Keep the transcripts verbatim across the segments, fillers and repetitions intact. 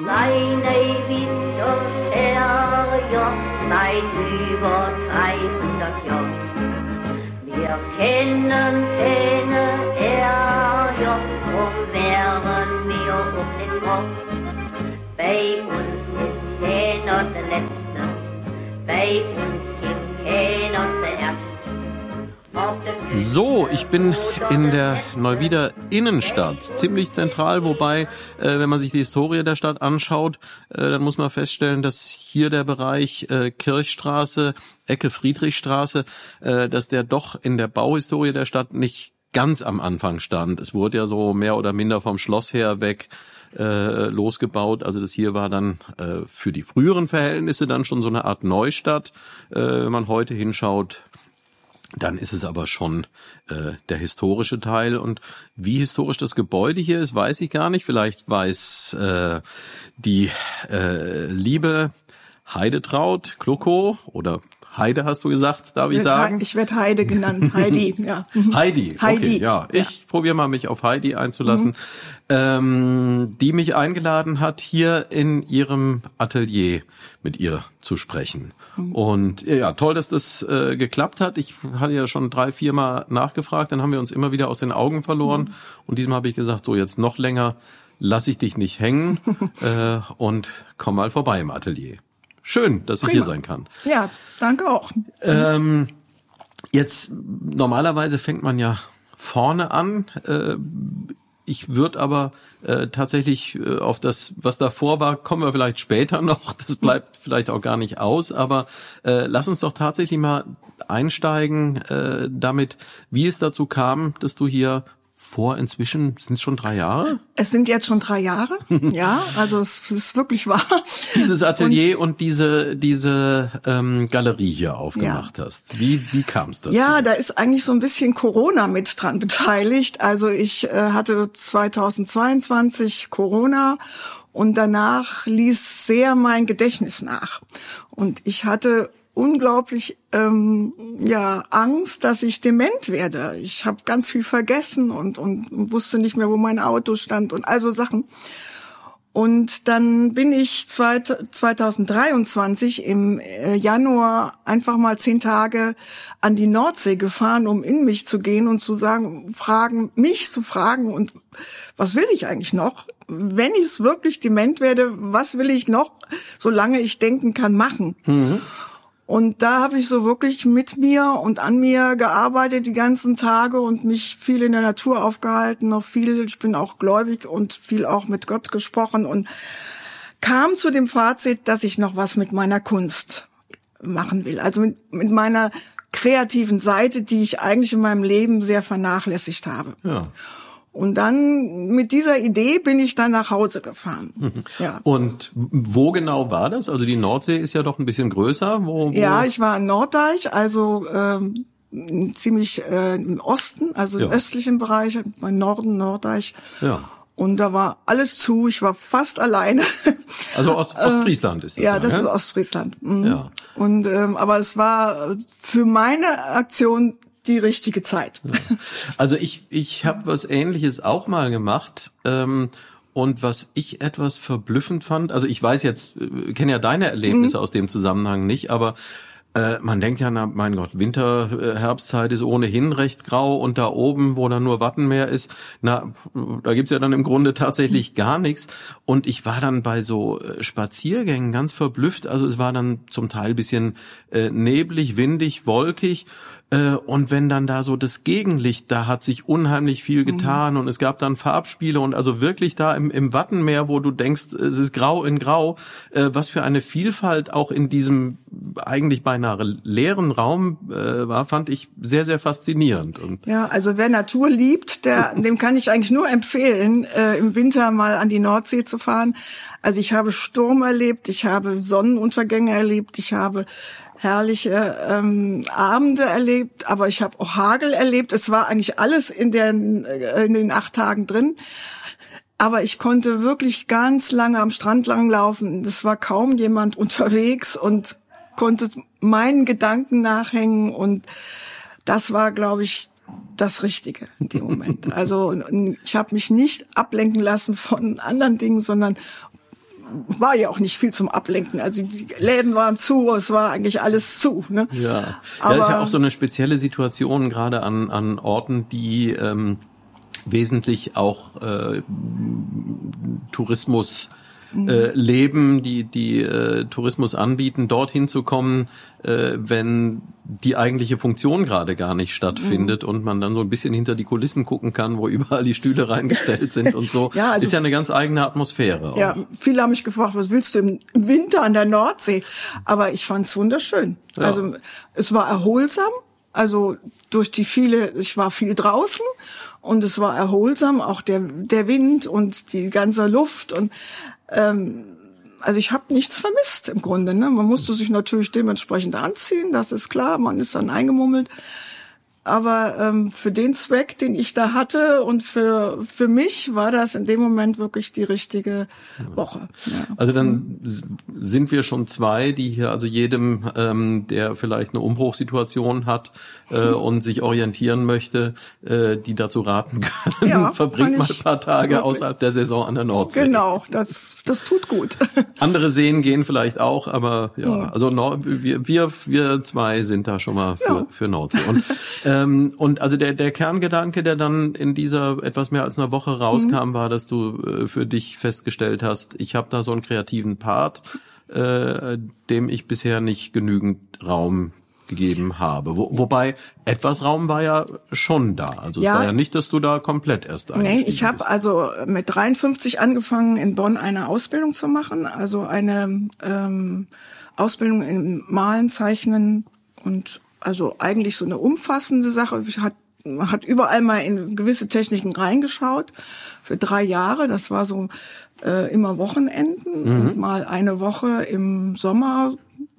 Seine Winterferien seit über dreihundert Jahren. Wir kennen keine Ärger, drum wären wir auch nicht froh. Bei uns ist keiner der Letzte, bei uns gibt keiner der Erste. So, ich bin in der Neuwieder Innenstadt, ziemlich zentral, wobei, äh, wenn man sich die Historie der Stadt anschaut, äh, dann muss man feststellen, dass hier der Bereich äh, Kirchstraße, Ecke Friedrichstraße, äh, dass der doch in der Bauhistorie der Stadt nicht ganz am Anfang stand. Es wurde ja so mehr oder minder vom Schloss her weg äh, losgebaut. Also das hier war dann äh, für die früheren Verhältnisse dann schon so eine Art Neustadt, äh, wenn man heute hinschaut. Dann ist es aber schon äh, der historische Teil. Und wie historisch das Gebäude hier ist, weiß ich gar nicht. Vielleicht weiß äh, die äh, liebe Heidetraut Kluckow oder Heide hast du gesagt, darf ich sagen? Ich werde Heide genannt, Heidi, ja. Heidi, Heidi, okay, ja. Ich ja. probiere mal, mich auf Heidi einzulassen, mhm. ähm, die mich eingeladen hat, hier in ihrem Atelier mit ihr zu sprechen. Mhm. Und ja, toll, dass das äh, geklappt hat. Ich hatte ja schon drei, vier Mal nachgefragt, dann haben wir uns immer wieder aus den Augen verloren. Mhm. Und diesmal habe ich gesagt, so jetzt noch länger lass ich dich nicht hängen äh, und komm mal vorbei im Atelier. Schön, dass ich Prima. hier sein kann. Ja, danke auch. Ähm, jetzt, normalerweise fängt man ja vorne an. Äh, ich würde aber äh, tatsächlich äh, auf das, was davor war, kommen wir vielleicht später noch. Das bleibt vielleicht auch gar nicht aus. Aber äh, lass uns doch tatsächlich mal einsteigen äh, damit, wie es dazu kam, dass du hier vor inzwischen, sind es schon drei Jahre? Es sind jetzt schon drei Jahre, ja, also es ist wirklich wahr. Dieses Atelier und, und diese diese ähm, Galerie hier aufgemacht ja. hast. Wie wie kam es dazu? Ja, da ist eigentlich so ein bisschen Corona mit dran beteiligt. Also ich äh, hatte zweitausendzweiundzwanzig Corona und danach ließ sehr mein Gedächtnis nach. Und ich hatte unglaublich ähm, ja Angst, dass ich dement werde. Ich habe ganz viel vergessen und und wusste nicht mehr, wo mein Auto stand und also Sachen. Und dann bin ich zweitausenddreiundzwanzig im Januar einfach mal zehn Tage an die Nordsee gefahren, um in mich zu gehen und zu sagen, fragen, mich zu fragen und was will ich eigentlich noch? Wenn ich wirklich dement werde, was will ich noch, solange ich denken kann, machen? Mhm. Und da habe ich so wirklich mit mir und an mir gearbeitet die ganzen Tage und mich viel in der Natur aufgehalten, noch viel, ich bin auch gläubig und viel auch mit Gott gesprochen und kam zu dem Fazit, dass ich noch was mit meiner Kunst machen will. Also mit, mit meiner kreativen Seite, die ich eigentlich in meinem Leben sehr vernachlässigt habe. Ja. Und dann mit dieser Idee bin ich dann nach Hause gefahren. Mhm. Ja. Und wo genau war das? Also die Nordsee ist ja doch ein bisschen größer. Wo, wo? Ja, ich war in Norddeich, also ähm, ziemlich äh, im Osten, also ja. im östlichen Bereich, im Norden, Norddeich. Ja. Und da war alles zu, ich war fast alleine. Also Ost- Ostfriesland ist das. Ja, ja, das ja? ist Ostfriesland. Mhm. Ja. Und ähm, aber es war für meine Aktion die richtige Zeit. Ja. Also ich ich habe was Ähnliches auch mal gemacht ähm, und was ich etwas verblüffend fand, also ich weiß jetzt, äh, kenne ja deine Erlebnisse mhm. aus dem Zusammenhang nicht, aber äh, man denkt ja, na, mein Gott, Winter, äh, Herbstzeit ist ohnehin recht grau und da oben, wo dann nur Wattenmeer ist, na, da gibt's ja dann im Grunde tatsächlich gar nichts. Und ich war dann bei so Spaziergängen ganz verblüfft, also es war dann zum Teil bisschen äh, neblig, windig, wolkig. Und wenn dann da so das Gegenlicht, da hat sich unheimlich viel getan mhm. und es gab dann Farbspiele und also wirklich da im, im Wattenmeer, wo du denkst, es ist grau in grau, äh, was für eine Vielfalt auch in diesem eigentlich beinahe leeren Raum äh, war, fand ich sehr, sehr faszinierend. Und ja, also wer Natur liebt, der, dem kann ich eigentlich nur empfehlen, äh, im Winter mal an die Nordsee zu fahren. Also ich habe Sturm erlebt, ich habe Sonnenuntergänge erlebt, ich habe herrliche ähm, Abende erlebt, aber ich habe auch Hagel erlebt. Es war eigentlich alles in, den, in den acht Tagen drin. Aber ich konnte wirklich ganz lange am Strand langlaufen. Es war kaum jemand unterwegs und konnte meinen Gedanken nachhängen. Und das war, glaube ich, das Richtige in dem Moment. Also ich habe mich nicht ablenken lassen von anderen Dingen, sondern war ja auch nicht viel zum Ablenken. Also die Läden waren zu, es war eigentlich alles zu. Ne? Ja, aber das ist ja auch so eine spezielle Situation gerade an an Orten, die ähm, wesentlich auch äh, Tourismus äh, leben, die die äh, Tourismus anbieten, dorthin zu kommen, äh, wenn die eigentliche Funktion gerade gar nicht stattfindet mhm. und man dann so ein bisschen hinter die Kulissen gucken kann, wo überall die Stühle reingestellt sind und so. Ja, also, ist ja eine ganz eigene Atmosphäre. Auch. Ja, viele haben mich gefragt, was willst du im Winter an der Nordsee? Aber ich fand's wunderschön. Ja. Also es war erholsam, also durch die viele, ich war viel draußen und es war erholsam, auch der der Wind und die ganze Luft und ähm, also ich habe nichts vermisst im Grunde. Ne? Man musste sich natürlich dementsprechend anziehen, das ist klar, man ist dann eingemummelt. Aber ähm, für den Zweck, den ich da hatte und für für mich war das in dem Moment wirklich die richtige Woche. Ja. Also dann sind wir schon zwei, die hier also jedem, ähm, der vielleicht eine Umbruchssituation hat äh, und sich orientieren möchte, äh, die dazu raten können, ja, verbringt mal ein paar Tage wirklich außerhalb der Saison an der Nordsee. Genau, das das tut gut. Andere Seen gehen vielleicht auch, aber ja, ja. also Nord- wir wir wir zwei sind da schon mal für ja. für Nordsee. Und Ähm, und also der der Kerngedanke, der dann in dieser etwas mehr als einer Woche rauskam, mhm. war, dass du äh, für dich festgestellt hast, ich habe da so einen kreativen Part, äh, dem ich bisher nicht genügend Raum gegeben habe. Wo, wobei etwas Raum war ja schon da. Also ja. es war ja nicht, dass du da komplett erst eingestiegen Nein, ich habe bist. also mit dreiundfünfzig angefangen, in Bonn eine Ausbildung zu machen. Also eine ähm, Ausbildung im Malen, Zeichnen und also eigentlich so eine umfassende Sache. Ich hat, man hat überall mal in gewisse Techniken reingeschaut. Für drei Jahre. Das war so äh, immer Wochenenden mhm. und mal eine Woche im Sommer.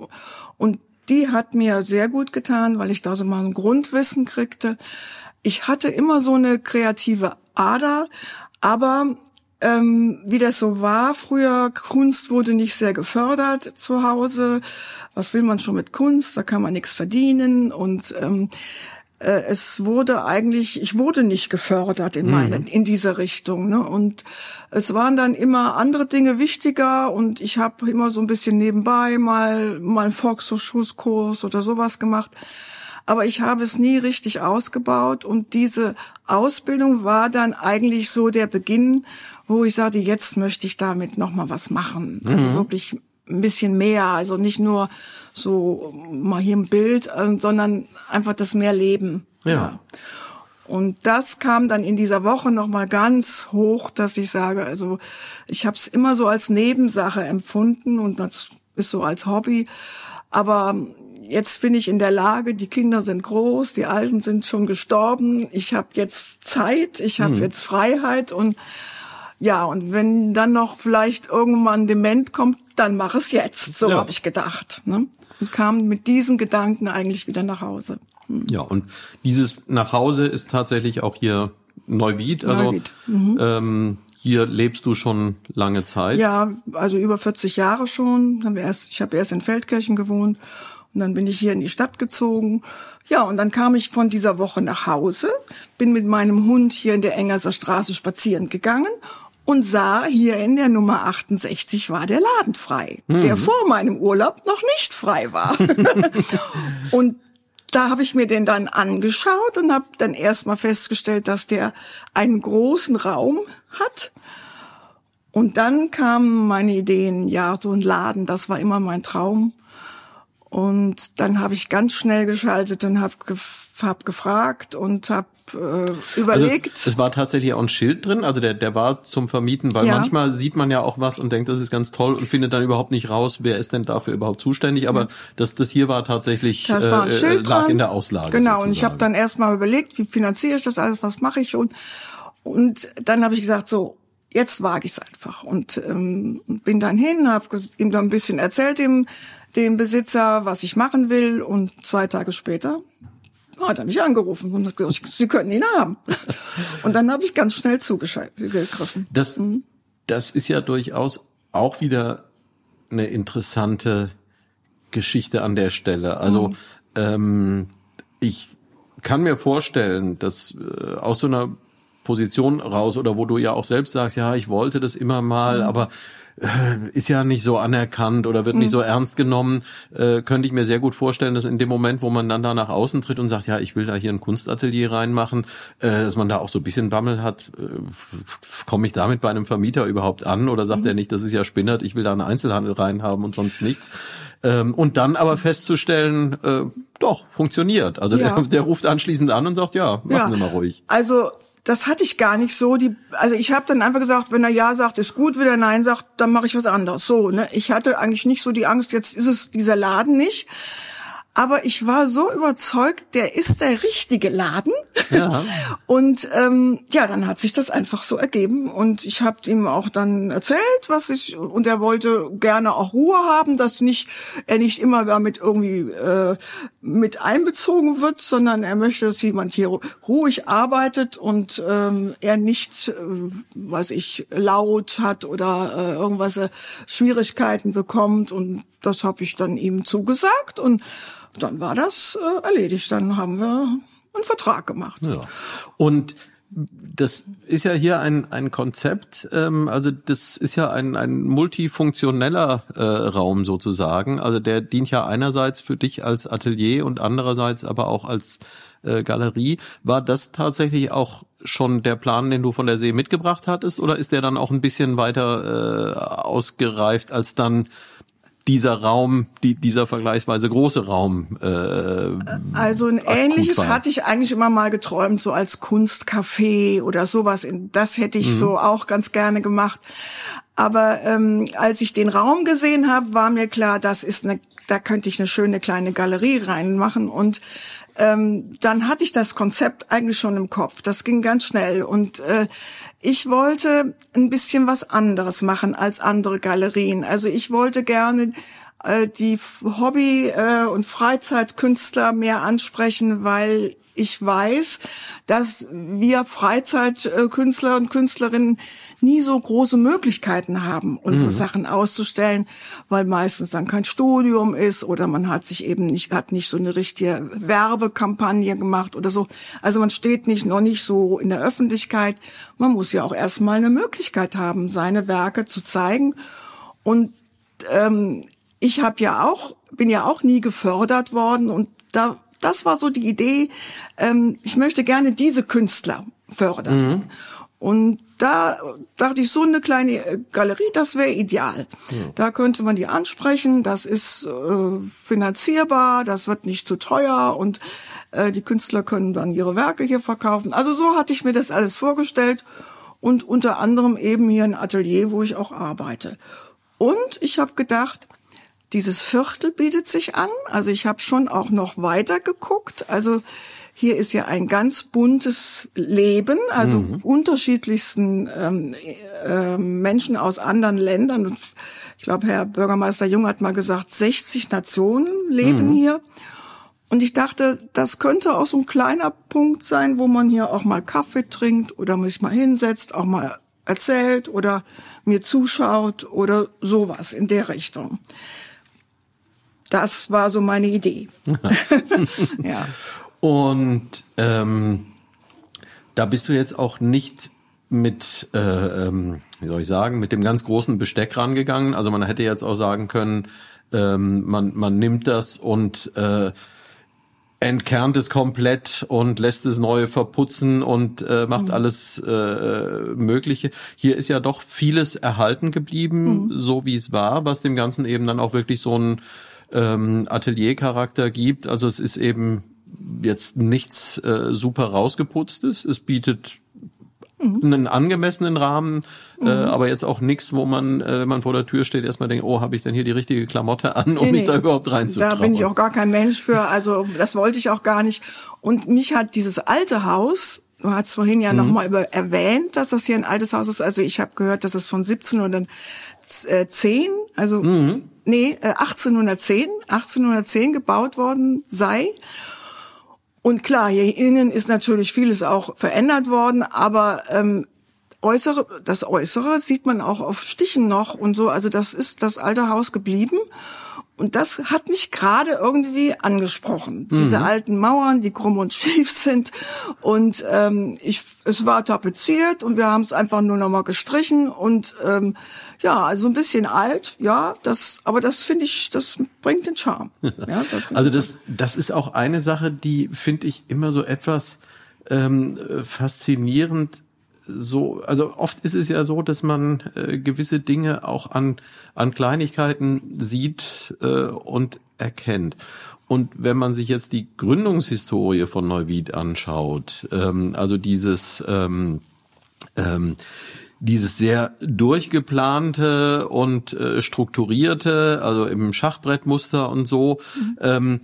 Und die hat mir sehr gut getan, weil ich da so mal ein Grundwissen kriegte. Ich hatte immer so eine kreative Ader, aber ähm, wie das so war früher, Kunst wurde nicht sehr gefördert zu Hause. Was will man schon mit Kunst? Da kann man nichts verdienen und ähm, äh, es wurde eigentlich, ich wurde nicht gefördert in meine, mhm. in diese Richtung. Ne? Und es waren dann immer andere Dinge wichtiger und ich habe immer so ein bisschen nebenbei mal mal einen Volkshochschulkurs oder sowas gemacht. Aber ich habe es nie richtig ausgebaut und diese Ausbildung war dann eigentlich so der Beginn, wo ich sagte, jetzt möchte ich damit noch mal was machen. Mhm. Also wirklich ein bisschen mehr, also nicht nur so mal hier ein Bild, sondern einfach das mehr Leben. Ja. ja. Und das kam dann in dieser Woche noch mal ganz hoch, dass ich sage, also ich habe es immer so als Nebensache empfunden und das ist so als Hobby, aber jetzt bin ich in der Lage, die Kinder sind groß, die Alten sind schon gestorben, ich habe jetzt Zeit, ich habe mhm. jetzt Freiheit und ja, und wenn dann noch vielleicht irgendwann ein Dement kommt, dann mach es jetzt. So ja. habe ich gedacht. Ne? Und kam mit diesen Gedanken eigentlich wieder nach Hause. Hm. Ja, und dieses nach Hause ist tatsächlich auch hier Neuwied. Also Neuwied. Mhm. Ähm, hier lebst du schon lange Zeit. Ja, also über vierzig Jahre schon. Haben wir erst, ich habe erst in Feldkirchen gewohnt und dann bin ich hier in die Stadt gezogen. Ja, und dann kam ich von dieser Woche nach Hause, bin mit meinem Hund hier in der Engerser Straße spazieren gegangen und sah, hier in der Nummer achtundsechzig war der Laden frei, mhm. der vor meinem Urlaub noch nicht frei war. Und da habe ich mir den dann angeschaut und habe dann erstmal festgestellt, dass der einen großen Raum hat. Und dann kamen meine Ideen, ja, so ein Laden, das war immer mein Traum. Und dann habe ich ganz schnell geschaltet und habe gef- hab gefragt und habe äh, überlegt. Also es, es war tatsächlich auch ein Schild drin, also der der war zum Vermieten, weil ja. manchmal sieht man ja auch was und denkt, das ist ganz toll und findet dann überhaupt nicht raus, wer ist denn dafür überhaupt zuständig. Aber ja. das das hier war tatsächlich das war ein äh, Schild lag dran. in der Auslage. Genau, sozusagen. und ich habe dann erstmal überlegt, wie finanziere ich das alles, was mache ich und und dann habe ich gesagt, so jetzt wage ich es einfach und ähm, bin dann hin, habe ihm dann ein bisschen erzählt, dem dem Besitzer, was ich machen will und zwei Tage später hat er mich angerufen und hat gesagt, Sie können ihn haben. Und dann habe ich ganz schnell zugegriffen. Das, mhm. das ist ja durchaus auch wieder eine interessante Geschichte an der Stelle. Also mhm. ähm, ich kann mir vorstellen, dass äh, aus so einer Position raus oder wo du ja auch selbst sagst, ja, ich wollte das immer mal, mhm. aber ist ja nicht so anerkannt oder wird nicht so ernst genommen, äh, könnte ich mir sehr gut vorstellen, dass in dem Moment, wo man dann da nach außen tritt und sagt, ja, ich will da hier ein Kunstatelier reinmachen, äh, dass man da auch so ein bisschen Bammel hat, äh, komme ich damit bei einem Vermieter überhaupt an oder sagt mhm. er nicht, das ist ja spinnert, ich will da einen Einzelhandel reinhaben und sonst nichts. Ähm, und dann aber festzustellen, äh, doch, funktioniert. Also ja. der, der ruft anschließend an und sagt, ja, machen ja. Sie mal ruhig. Also das hatte ich gar nicht so. Die, also ich habe dann einfach gesagt, wenn er ja sagt, ist gut, wenn er nein sagt, dann mache ich was anderes. So, ne? Ich hatte eigentlich nicht so die Angst, jetzt ist es dieser Laden nicht. Aber ich war so überzeugt, der ist der richtige Laden. Ja. Und ähm, ja, dann hat sich das einfach so ergeben. Und ich habe ihm auch dann erzählt, was ich, und er wollte gerne auch Ruhe haben, dass nicht er nicht immer damit irgendwie äh, mit einbezogen wird, sondern er möchte, dass jemand hier ruhig arbeitet und ähm, er nicht, äh, weiß ich, laut hat oder äh, irgendwas äh, Schwierigkeiten bekommt. Und das habe ich dann ihm zugesagt und dann war das äh, erledigt. Dann haben wir einen Vertrag gemacht. Ja. Und das ist ja hier ein ein Konzept, ähm, also das ist ja ein ein multifunktioneller äh, Raum sozusagen. Also der dient ja einerseits für dich als Atelier und andererseits aber auch als äh, Galerie. War das tatsächlich auch schon der Plan, den du von der See mitgebracht hattest, oder ist der dann auch ein bisschen weiter äh, ausgereift, als dann dieser Raum, die, dieser vergleichsweise große Raum? Äh, also ein ähnliches hatte ich eigentlich immer mal geträumt, so als Kunstcafé oder sowas. Das hätte ich mhm. so auch ganz gerne gemacht. Aber ähm, als ich den Raum gesehen habe, war mir klar, das ist eine, da könnte ich eine schöne kleine Galerie reinmachen. Und ähm, dann hatte ich das Konzept eigentlich schon im Kopf. Das ging ganz schnell. Und äh, ich wollte ein bisschen was anderes machen als andere Galerien. Also ich wollte gerne äh, die Hobby- äh, und Freizeitkünstler mehr ansprechen, weil ich weiß, dass wir Freizeitkünstler und Künstlerinnen nie so große Möglichkeiten haben, unsere mhm. Sachen auszustellen, weil meistens dann kein Studium ist oder man hat sich eben nicht, hat nicht so eine richtige Werbekampagne gemacht oder so. Also man steht nicht, noch nicht so in der Öffentlichkeit. Man muss ja auch erstmal eine Möglichkeit haben, seine Werke zu zeigen. Und ähm, ich habe ja auch, bin ja auch nie gefördert worden und da Das war so die Idee, ähm, ich möchte gerne diese Künstler fördern. Mhm. Und da dachte ich, so eine kleine Galerie, das wäre ideal. Mhm. Da könnte man die ansprechen, das ist äh, finanzierbar, das wird nicht zu teuer und äh, die Künstler können dann ihre Werke hier verkaufen. Also so hatte ich mir das alles vorgestellt und unter anderem eben hier ein Atelier, wo ich auch arbeite. Und ich habe gedacht, dieses Viertel bietet sich an. Also ich habe schon auch noch weiter geguckt. Also hier ist ja ein ganz buntes Leben, also mhm. unterschiedlichsten ähm, äh, Menschen aus anderen Ländern. Und ich glaube, Herr Bürgermeister Jung hat mal gesagt, sechzig Nationen leben mhm. hier. Und ich dachte, das könnte auch so ein kleiner Punkt sein, wo man hier auch mal Kaffee trinkt oder sich mal hinsetzt, auch mal erzählt oder mir zuschaut oder sowas in der Richtung. Das war so meine Idee. Ja. Und ähm, da bist du jetzt auch nicht mit, äh, ähm, wie soll ich sagen, mit dem ganz großen Besteck rangegangen. Also man hätte jetzt auch sagen können, ähm, man man nimmt das und äh, entkernt es komplett und lässt es neu verputzen und äh, macht mhm. alles äh, Mögliche. Hier ist ja doch vieles erhalten geblieben, mhm. so wie es war, was dem Ganzen eben dann auch wirklich so ein ähm, Ateliercharakter gibt. Also es ist eben jetzt nichts äh, super rausgeputztes. Es bietet mhm. einen angemessenen Rahmen, mhm. äh, aber jetzt auch nichts, wo man, äh, wenn man vor der Tür steht, erstmal denkt, oh, habe ich denn hier die richtige Klamotte an, um nee, mich nee. da überhaupt reinzutrauen? Da bin ich auch gar kein Mensch für, also das wollte ich auch gar nicht. Und mich hat dieses alte Haus, du hast vorhin ja mhm. nochmal erwähnt, dass das hier ein altes Haus ist, also ich habe gehört, dass es von siebzehnhundertzehn, also mhm. nee, achtzehnhundertzehn, achtzehnhundertzehn gebaut worden sei. Und klar, hier innen ist natürlich vieles auch verändert worden, aber ähm, äußere, das Äußere sieht man auch auf Stichen noch und so. Also das ist das alte Haus geblieben. Und das hat mich gerade irgendwie angesprochen. Mhm. Diese alten Mauern, die krumm und schief sind. Und ähm, ich, es war tapeziert und wir haben es einfach nur noch mal gestrichen. Und ähm, ja, also ein bisschen alt, ja, das, aber das finde ich, das bringt den Charme. Ja, das also das, das ist auch eine Sache, die finde ich immer so etwas ähm, faszinierend. So, also oft ist es ja so, dass man äh, gewisse Dinge auch an an Kleinigkeiten sieht äh, und erkennt. Und wenn man sich jetzt die Gründungshistorie von Neuwied anschaut, ähm, also dieses ähm, ähm, dieses sehr durchgeplante und äh, strukturierte, also im Schachbrettmuster und so, mhm. ähm,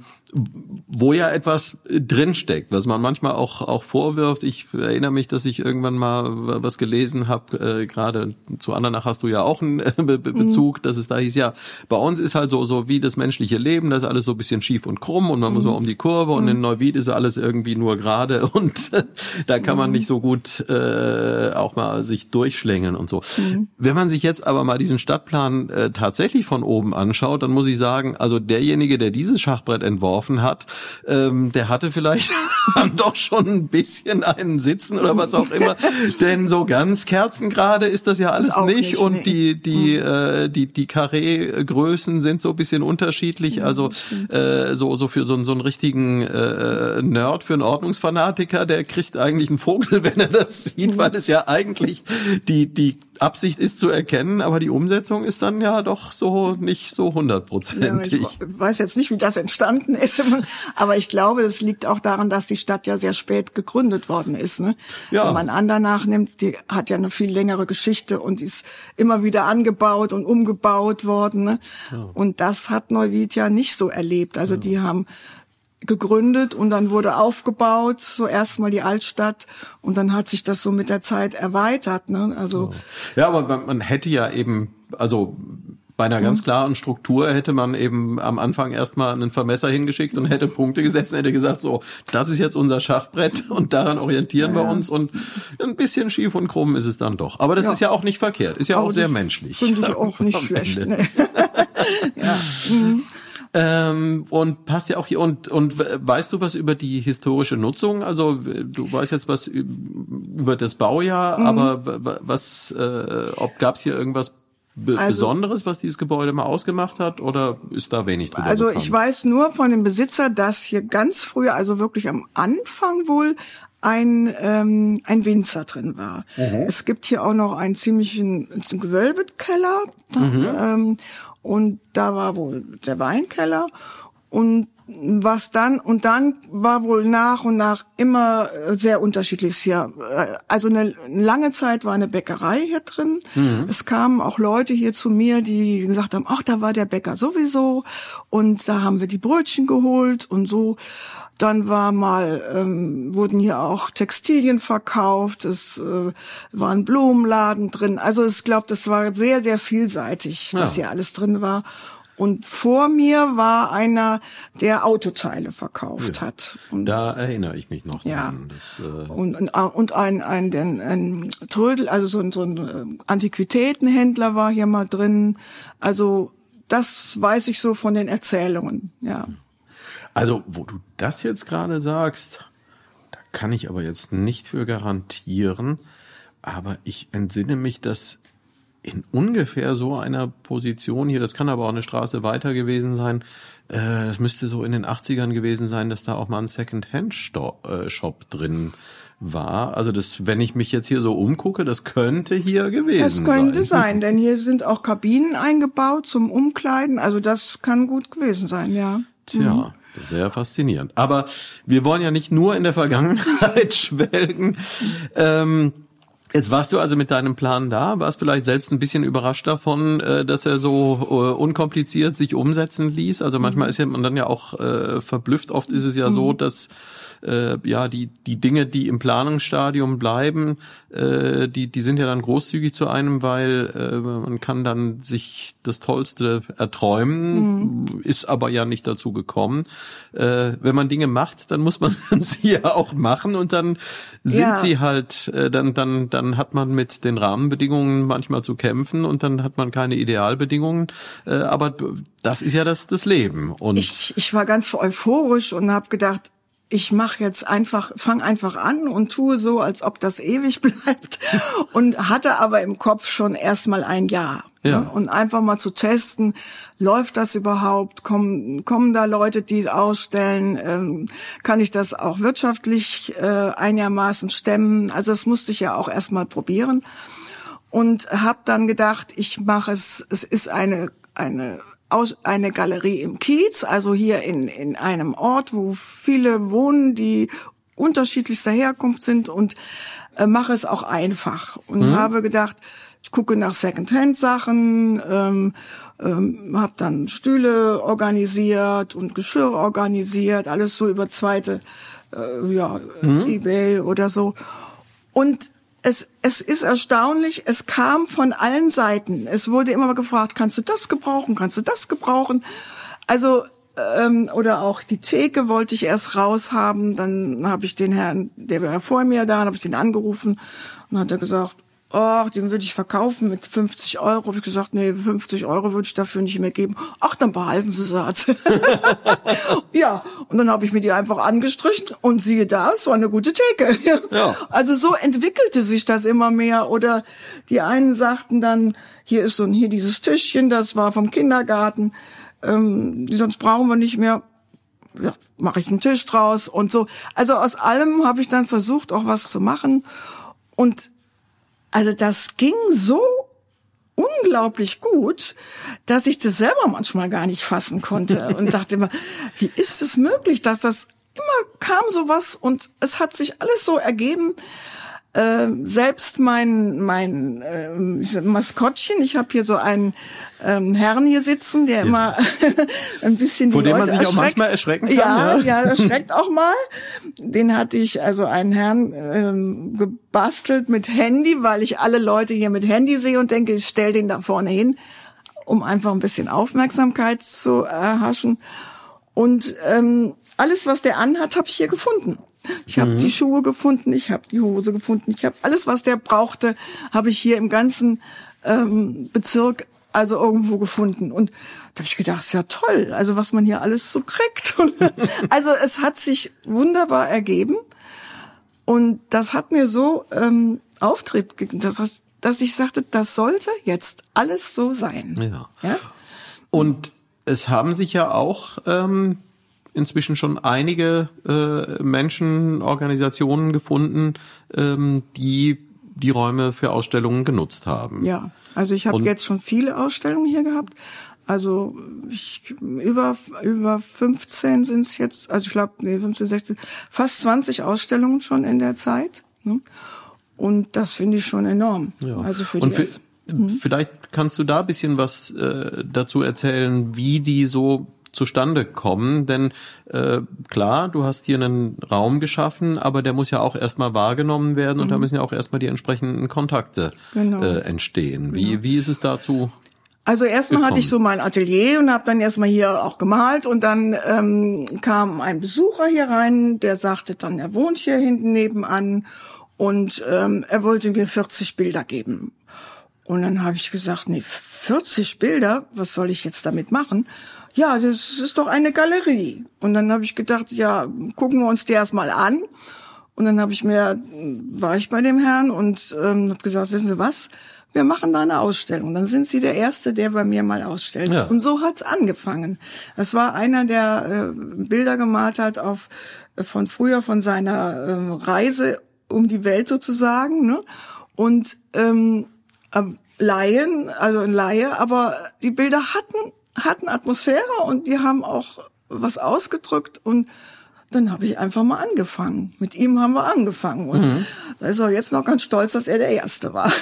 wo ja etwas drinsteckt, was man manchmal auch auch vorwirft. Ich erinnere mich, dass ich irgendwann mal was gelesen habe, äh, gerade zu Andernach hast du ja auch einen äh, Be- Bezug, mhm. dass es da hieß, ja, bei uns ist halt so so wie das menschliche Leben, das ist alles so ein bisschen schief und krumm und man mhm. muss mal um die Kurve und mhm. in Neuwied ist alles irgendwie nur gerade und äh, da kann man nicht so gut äh, auch mal sich durchschlängeln und so. Mhm. Wenn man sich jetzt aber mal diesen Stadtplan äh, tatsächlich von oben anschaut, dann muss ich sagen, also derjenige, der dieses Schachbrett entworfen hat, ähm, der hatte vielleicht dann doch schon ein bisschen einen Sitzen oder was auch immer, denn so ganz kerzengerade ist das ja alles nicht, nicht und nee. die die mhm. äh, die die Karree-Größen sind so ein bisschen unterschiedlich, ja, also äh, so so für so, einen so einen richtigen äh, Nerd, für einen Ordnungsfanatiker, der kriegt eigentlich einen Vogel, wenn er das sieht, mhm. weil es ja eigentlich die die Absicht ist zu erkennen, aber die Umsetzung ist dann ja doch so nicht so hundertprozentig. Ja, ich weiß jetzt nicht, wie das entstanden ist, aber ich glaube, das liegt auch daran, dass die Stadt ja sehr spät gegründet worden ist. Ne? Ja. Wenn man Andernach nimmt, die hat ja eine viel längere Geschichte und ist immer wieder angebaut und umgebaut worden. Ne? Ja. Und das hat Neuwied ja nicht so erlebt. Also ja. die haben gegründet und dann wurde aufgebaut, so erstmal die Altstadt und dann hat sich das so mit der Zeit erweitert. Ne? Also ja, aber man, man hätte ja eben, also bei einer ganz klaren Struktur hätte man eben am Anfang erstmal einen Vermesser hingeschickt und hätte Punkte gesetzt und hätte gesagt, so, das ist jetzt unser Schachbrett und daran orientieren ja, wir uns und ein bisschen schief und krumm ist es dann doch. Aber das ja. ist ja auch nicht verkehrt, ist ja aber auch sehr menschlich. Finde ich auch nicht schlecht. Ne? ja. Mhm. Ähm, und passt ja auch hier und und weißt du was über die historische Nutzung? Also du weißt jetzt was über das Baujahr, mhm. aber was äh, ob gab's hier irgendwas Be- also, Besonderes, was dieses Gebäude mal ausgemacht hat, oder ist da wenig drüber Also bekannt? Ich weiß nur von dem Besitzer, dass hier ganz früher, also wirklich am Anfang wohl, ein ähm, ein Winzer drin war. Mhm. Es gibt hier auch noch einen ziemlichen einen Gewölbekeller mhm. ähm, und da war wohl der Weinkeller und was dann, und dann war wohl nach und nach immer sehr unterschiedlich hier. Also eine lange Zeit war eine Bäckerei hier drin. Mhm. Es kamen auch Leute hier zu mir, die gesagt haben, ach, da war der Bäcker sowieso. Und da haben wir die Brötchen geholt und so. Dann war mal, ähm, wurden hier auch Textilien verkauft. Es äh, war ein Blumenladen drin. Also ich glaube, das war sehr, sehr vielseitig, was ja. hier alles drin war. Und vor mir war einer, der Autoteile verkauft ja, hat. Und da erinnere ich mich noch ja. dran. Das, äh und, und, und ein, ein, ein, ein Trödel, also so ein, so ein Antiquitätenhändler war hier mal drin. Also das weiß ich so von den Erzählungen, ja. Also, wo du das jetzt gerade sagst, da kann ich aber jetzt nicht für garantieren. Aber ich entsinne mich, dass in ungefähr so einer Position hier, das kann aber auch eine Straße weiter gewesen sein, äh, es müsste so in den achtzigern gewesen sein, dass da auch mal ein Second-Hand-Shop drin war. Also das, wenn ich mich jetzt hier so umgucke, das könnte hier gewesen sein. Das könnte sein, sein, denn hier sind auch Kabinen eingebaut zum Umkleiden, also das kann gut gewesen sein, ja. Tja. Mhm. Sehr faszinierend. Aber wir wollen ja nicht nur in der Vergangenheit schwelgen. Ähm, Jetzt warst du also mit deinem Plan da, warst vielleicht selbst ein bisschen überrascht davon, dass er so unkompliziert sich umsetzen ließ. Also manchmal ist ja man dann ja auch äh, verblüfft. Oft ist es ja so, dass äh, ja, die die Dinge, die im Planungsstadium bleiben, äh, die die sind ja dann großzügig zu einem, weil äh, man kann dann sich das Tollste erträumen, mhm. ist aber ja nicht dazu gekommen. Äh, wenn man Dinge macht, dann muss man sie ja auch machen und dann sind ja. sie halt, äh, dann dann dann hat man mit den Rahmenbedingungen manchmal zu kämpfen und dann hat man keine Idealbedingungen, äh, aber das ist ja das das Leben. Und ich ich war ganz euphorisch und habe gedacht, ich mache jetzt einfach, fang einfach an und tue so, als ob das ewig bleibt und hatte aber im Kopf schon erstmal ein Jahr. Ja. Ne? Und einfach mal zu testen, läuft das überhaupt, kommen, kommen da Leute, die ausstellen, ähm, kann ich das auch wirtschaftlich äh, einigermaßen stemmen? Also das musste ich ja auch erstmal probieren und habe dann gedacht, ich mache es, es ist eine, eine aus eine Galerie im Kiez, also hier in in einem Ort, wo viele wohnen, die unterschiedlichster Herkunft sind und äh, mache es auch einfach und mhm. habe gedacht, ich gucke nach Secondhand-Sachen, ähm, ähm, habe dann Stühle organisiert und Geschirr organisiert, alles so über zweite äh, ja mhm. eBay oder so und Es, es ist erstaunlich, es kam von allen Seiten. Es wurde immer gefragt, kannst du das gebrauchen, kannst du das gebrauchen? Also, ähm, oder auch die Theke wollte ich erst raushaben. Dann habe ich den Herrn, der war vor mir da, dann habe ich den angerufen und hat er gesagt, ach, den würde ich verkaufen mit fünfzig Euro. Habe ich gesagt, nee, fünfzig Euro würde ich dafür nicht mehr geben. Ach, dann behalten Sie sie halt. Ja, und dann habe ich mir die einfach angestrichen und siehe da, es war eine gute Theke. Ja. Also so entwickelte sich das immer mehr. Oder die einen sagten dann, hier ist so ein, hier dieses Tischchen, das war vom Kindergarten, ähm, sonst brauchen wir nicht mehr. Ja, mache ich einen Tisch draus und so. Also aus allem habe ich dann versucht, auch was zu machen. Und also das ging so unglaublich gut, dass ich das selber manchmal gar nicht fassen konnte und dachte immer, wie ist es möglich, dass das immer kam sowas und es hat sich alles so ergeben. Äh, selbst mein mein äh, Maskottchen, ich habe hier so einen ähm, Herrn hier sitzen, der ja. immer ein bisschen die Vor dem Leute man sich erschreckt. auch manchmal erschrecken kann. Ja, ja, ja, erschreckt auch mal. Den hatte ich, also einen Herrn ähm, gebastelt mit Handy, weil ich alle Leute hier mit Handy sehe und denke, ich stell den da vorne hin, um einfach ein bisschen Aufmerksamkeit zu erhaschen. Und ähm, alles, was der anhat, habe ich hier gefunden. Ich habe mhm. die Schuhe gefunden, ich habe die Hose gefunden, ich habe alles, was der brauchte, habe ich hier im ganzen ähm, Bezirk also irgendwo gefunden. Und da habe ich gedacht, ist ja toll, also was man hier alles so kriegt. Also es hat sich wunderbar ergeben und das hat mir so ähm, Auftrieb gegeben, dass, dass ich sagte, das sollte jetzt alles so sein. Ja. Ja? Und es haben sich ja auch ähm inzwischen schon einige äh, Menschen, Organisationen gefunden, ähm, die die Räume für Ausstellungen genutzt haben. Ja, also ich habe jetzt schon viele Ausstellungen hier gehabt. Also ich, über über fünfzehn sind es jetzt, also ich glaube, nee, fünfzehn, sechzehn, fast zwanzig Ausstellungen schon in der Zeit. Ne? Und das finde ich schon enorm. Ja. Also für die Und für, hm? vielleicht kannst du da ein bisschen was äh, dazu erzählen, wie die so zustande kommen, denn äh, klar, du hast hier einen Raum geschaffen, aber der muss ja auch erstmal wahrgenommen werden mhm. und da müssen ja auch erstmal die entsprechenden Kontakte genau. äh, entstehen. Wie genau. wie ist es dazu? Also erstmal gekommen? hatte ich so mein Atelier und habe dann erstmal hier auch gemalt und dann ähm, kam ein Besucher hier rein, der sagte dann, er wohnt hier hinten nebenan und ähm, er wollte mir vierzig Bilder geben. Und dann habe ich gesagt, nee, vierzig Bilder, was soll ich jetzt damit machen? Ja, das ist doch eine Galerie. Und dann habe ich gedacht, ja, gucken wir uns die erstmal an. Und dann habe ich mir, war ich bei dem Herrn und ähm, habe gesagt, wissen Sie was, wir machen da eine Ausstellung. Dann sind Sie der Erste, der bei mir mal ausstellt. Ja. Und so hat's angefangen. Das war einer, der äh, Bilder gemalt hat auf äh, von früher, von seiner äh, Reise um die Welt sozusagen. Ne? Und ähm, äh, Laien, also ein Laie, aber die Bilder hatten hatten Atmosphäre und die haben auch was ausgedrückt und dann habe ich einfach mal angefangen. Mit ihm haben wir angefangen und mhm. da ist er jetzt noch ganz stolz, dass er der Erste war.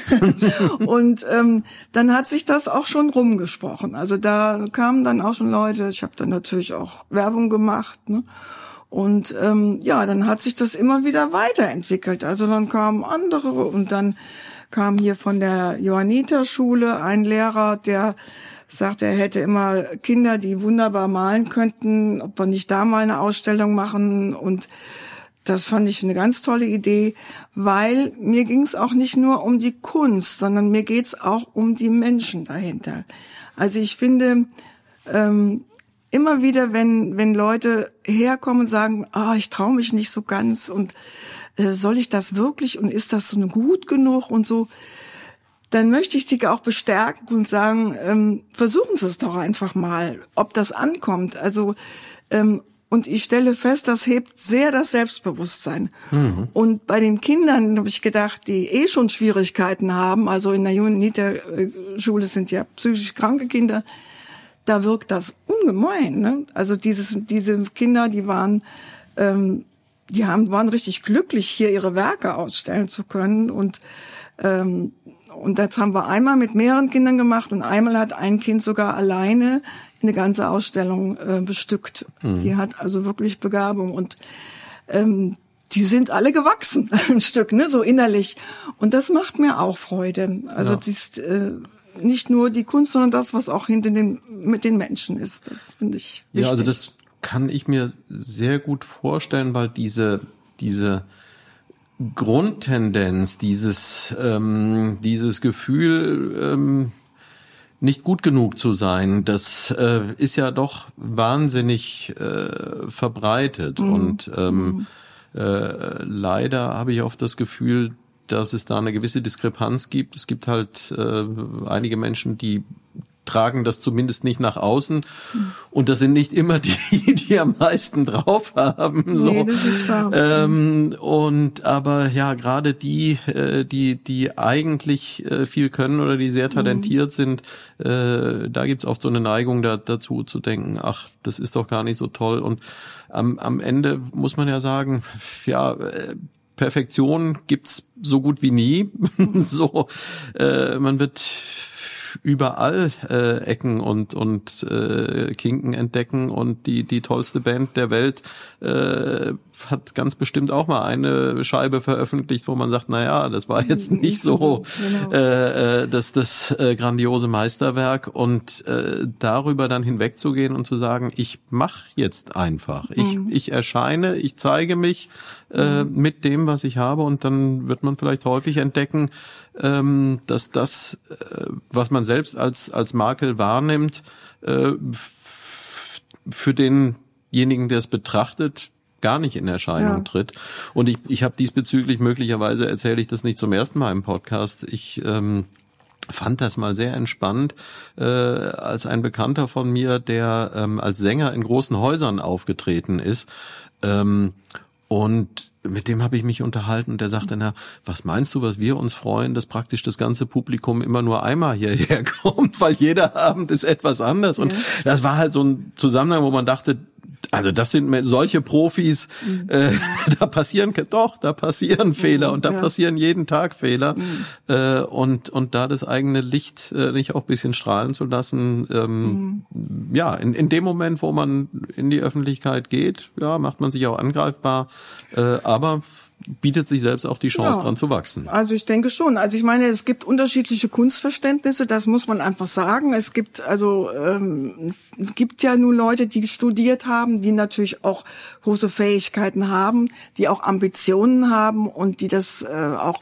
Und ähm, dann hat sich das auch schon rumgesprochen. Also da kamen dann auch schon Leute, ich habe dann natürlich auch Werbung gemacht, ne? Und ähm, ja, dann hat sich das immer wieder weiterentwickelt. Also dann kamen andere und dann kam hier von der Johanniterschule ein Lehrer, der sagte, er hätte immer Kinder, die wunderbar malen könnten, ob wir nicht da mal eine Ausstellung machen. Und das fand ich eine ganz tolle Idee, weil mir ging es auch nicht nur um die Kunst, sondern mir geht es auch um die Menschen dahinter. Also ich finde, ähm, immer wieder, wenn wenn Leute herkommen und sagen, ah, ich traue mich nicht so ganz und äh, soll ich das wirklich und ist das so gut genug und so, dann möchte ich sie auch bestärken und sagen, ähm, versuchen Sie es doch einfach mal, ob das ankommt. Also ähm, und ich stelle fest, das hebt sehr das Selbstbewusstsein. Mhm. Und bei den Kindern habe ich gedacht, die eh schon Schwierigkeiten haben, also in der Johanniterschule sind ja psychisch kranke Kinder, da wirkt das ungemein. Ne? Also dieses, diese Kinder, die waren, ähm, die haben, waren richtig glücklich, hier ihre Werke ausstellen zu können. Und ähm, und das haben wir einmal mit mehreren Kindern gemacht und einmal hat ein Kind sogar alleine eine ganze Ausstellung äh, bestückt. Mhm. Die hat also wirklich Begabung und ähm, die sind alle gewachsen, ein Stück, ne, so innerlich. Und das macht mir auch Freude. Also ja. das äh, nicht nur die Kunst, sondern das, was auch hinter den mit den Menschen ist. Das finde ich wichtig. Ja, also das kann ich mir sehr gut vorstellen, weil diese diese Grundtendenz, dieses ähm, dieses Gefühl, ähm, nicht gut genug zu sein, das äh, ist ja doch wahnsinnig äh, verbreitet. Mhm. Und ähm, mhm. äh, leider habe ich oft das Gefühl, dass es da eine gewisse Diskrepanz gibt. Es gibt halt äh, einige Menschen, die tragen das zumindest nicht nach außen. Und das sind nicht immer die, die am meisten drauf haben. So. Nee, das ist wahr. Ähm, und aber ja, gerade die, äh, die, die eigentlich äh, viel können oder die sehr talentiert mhm. sind, äh, da gibt's oft so eine Neigung da, dazu zu denken, ach, das ist doch gar nicht so toll. Und am, am Ende muss man ja sagen, ja, äh, Perfektion gibt's so gut wie nie. so, äh, man wird überall äh, Ecken und und äh, Kinken entdecken und die die tollste Band der Welt äh, hat ganz bestimmt auch mal eine Scheibe veröffentlicht, wo man sagt, na ja, das war jetzt nicht so genau. äh, das das äh, grandiose Meisterwerk und äh, darüber dann hinwegzugehen und zu sagen, ich mache jetzt einfach, ich mhm. ich erscheine, ich zeige mich äh, mhm. mit dem, was ich habe und dann wird man vielleicht häufig entdecken, ähm, dass das, äh, was man selbst als als Makel wahrnimmt, äh, f- für denjenigen, der es betrachtet, gar nicht in Erscheinung ja. tritt. Und ich ich habe diesbezüglich, möglicherweise erzähle ich das nicht zum ersten Mal im Podcast, ich ähm, fand das mal sehr entspannt, äh, als ein Bekannter von mir, der ähm, als Sänger in großen Häusern aufgetreten ist, ähm, und mit dem habe ich mich unterhalten und der sagte, na, was meinst du, was wir uns freuen, dass praktisch das ganze Publikum immer nur einmal hierher kommt, weil jeder Abend ist etwas anders. Und ja. das war halt so ein Zusammenhang, wo man dachte, also das sind solche Profis, mhm. äh, da passieren, doch, da passieren Fehler mhm, und da ja. passieren jeden Tag Fehler. Mhm. Äh, und und da das eigene Licht äh, nicht auch ein bisschen strahlen zu lassen, ähm, mhm. ja, in, in dem Moment, wo man in die Öffentlichkeit geht, ja, macht man sich auch angreifbar, äh, aber bietet sich selbst auch die Chance, ja. dran zu wachsen. Also ich denke schon. Also ich meine, es gibt unterschiedliche Kunstverständnisse, das muss man einfach sagen. Es gibt also ähm, gibt ja nun Leute, die studiert haben, die natürlich auch große Fähigkeiten haben, die auch Ambitionen haben und die das äh, auch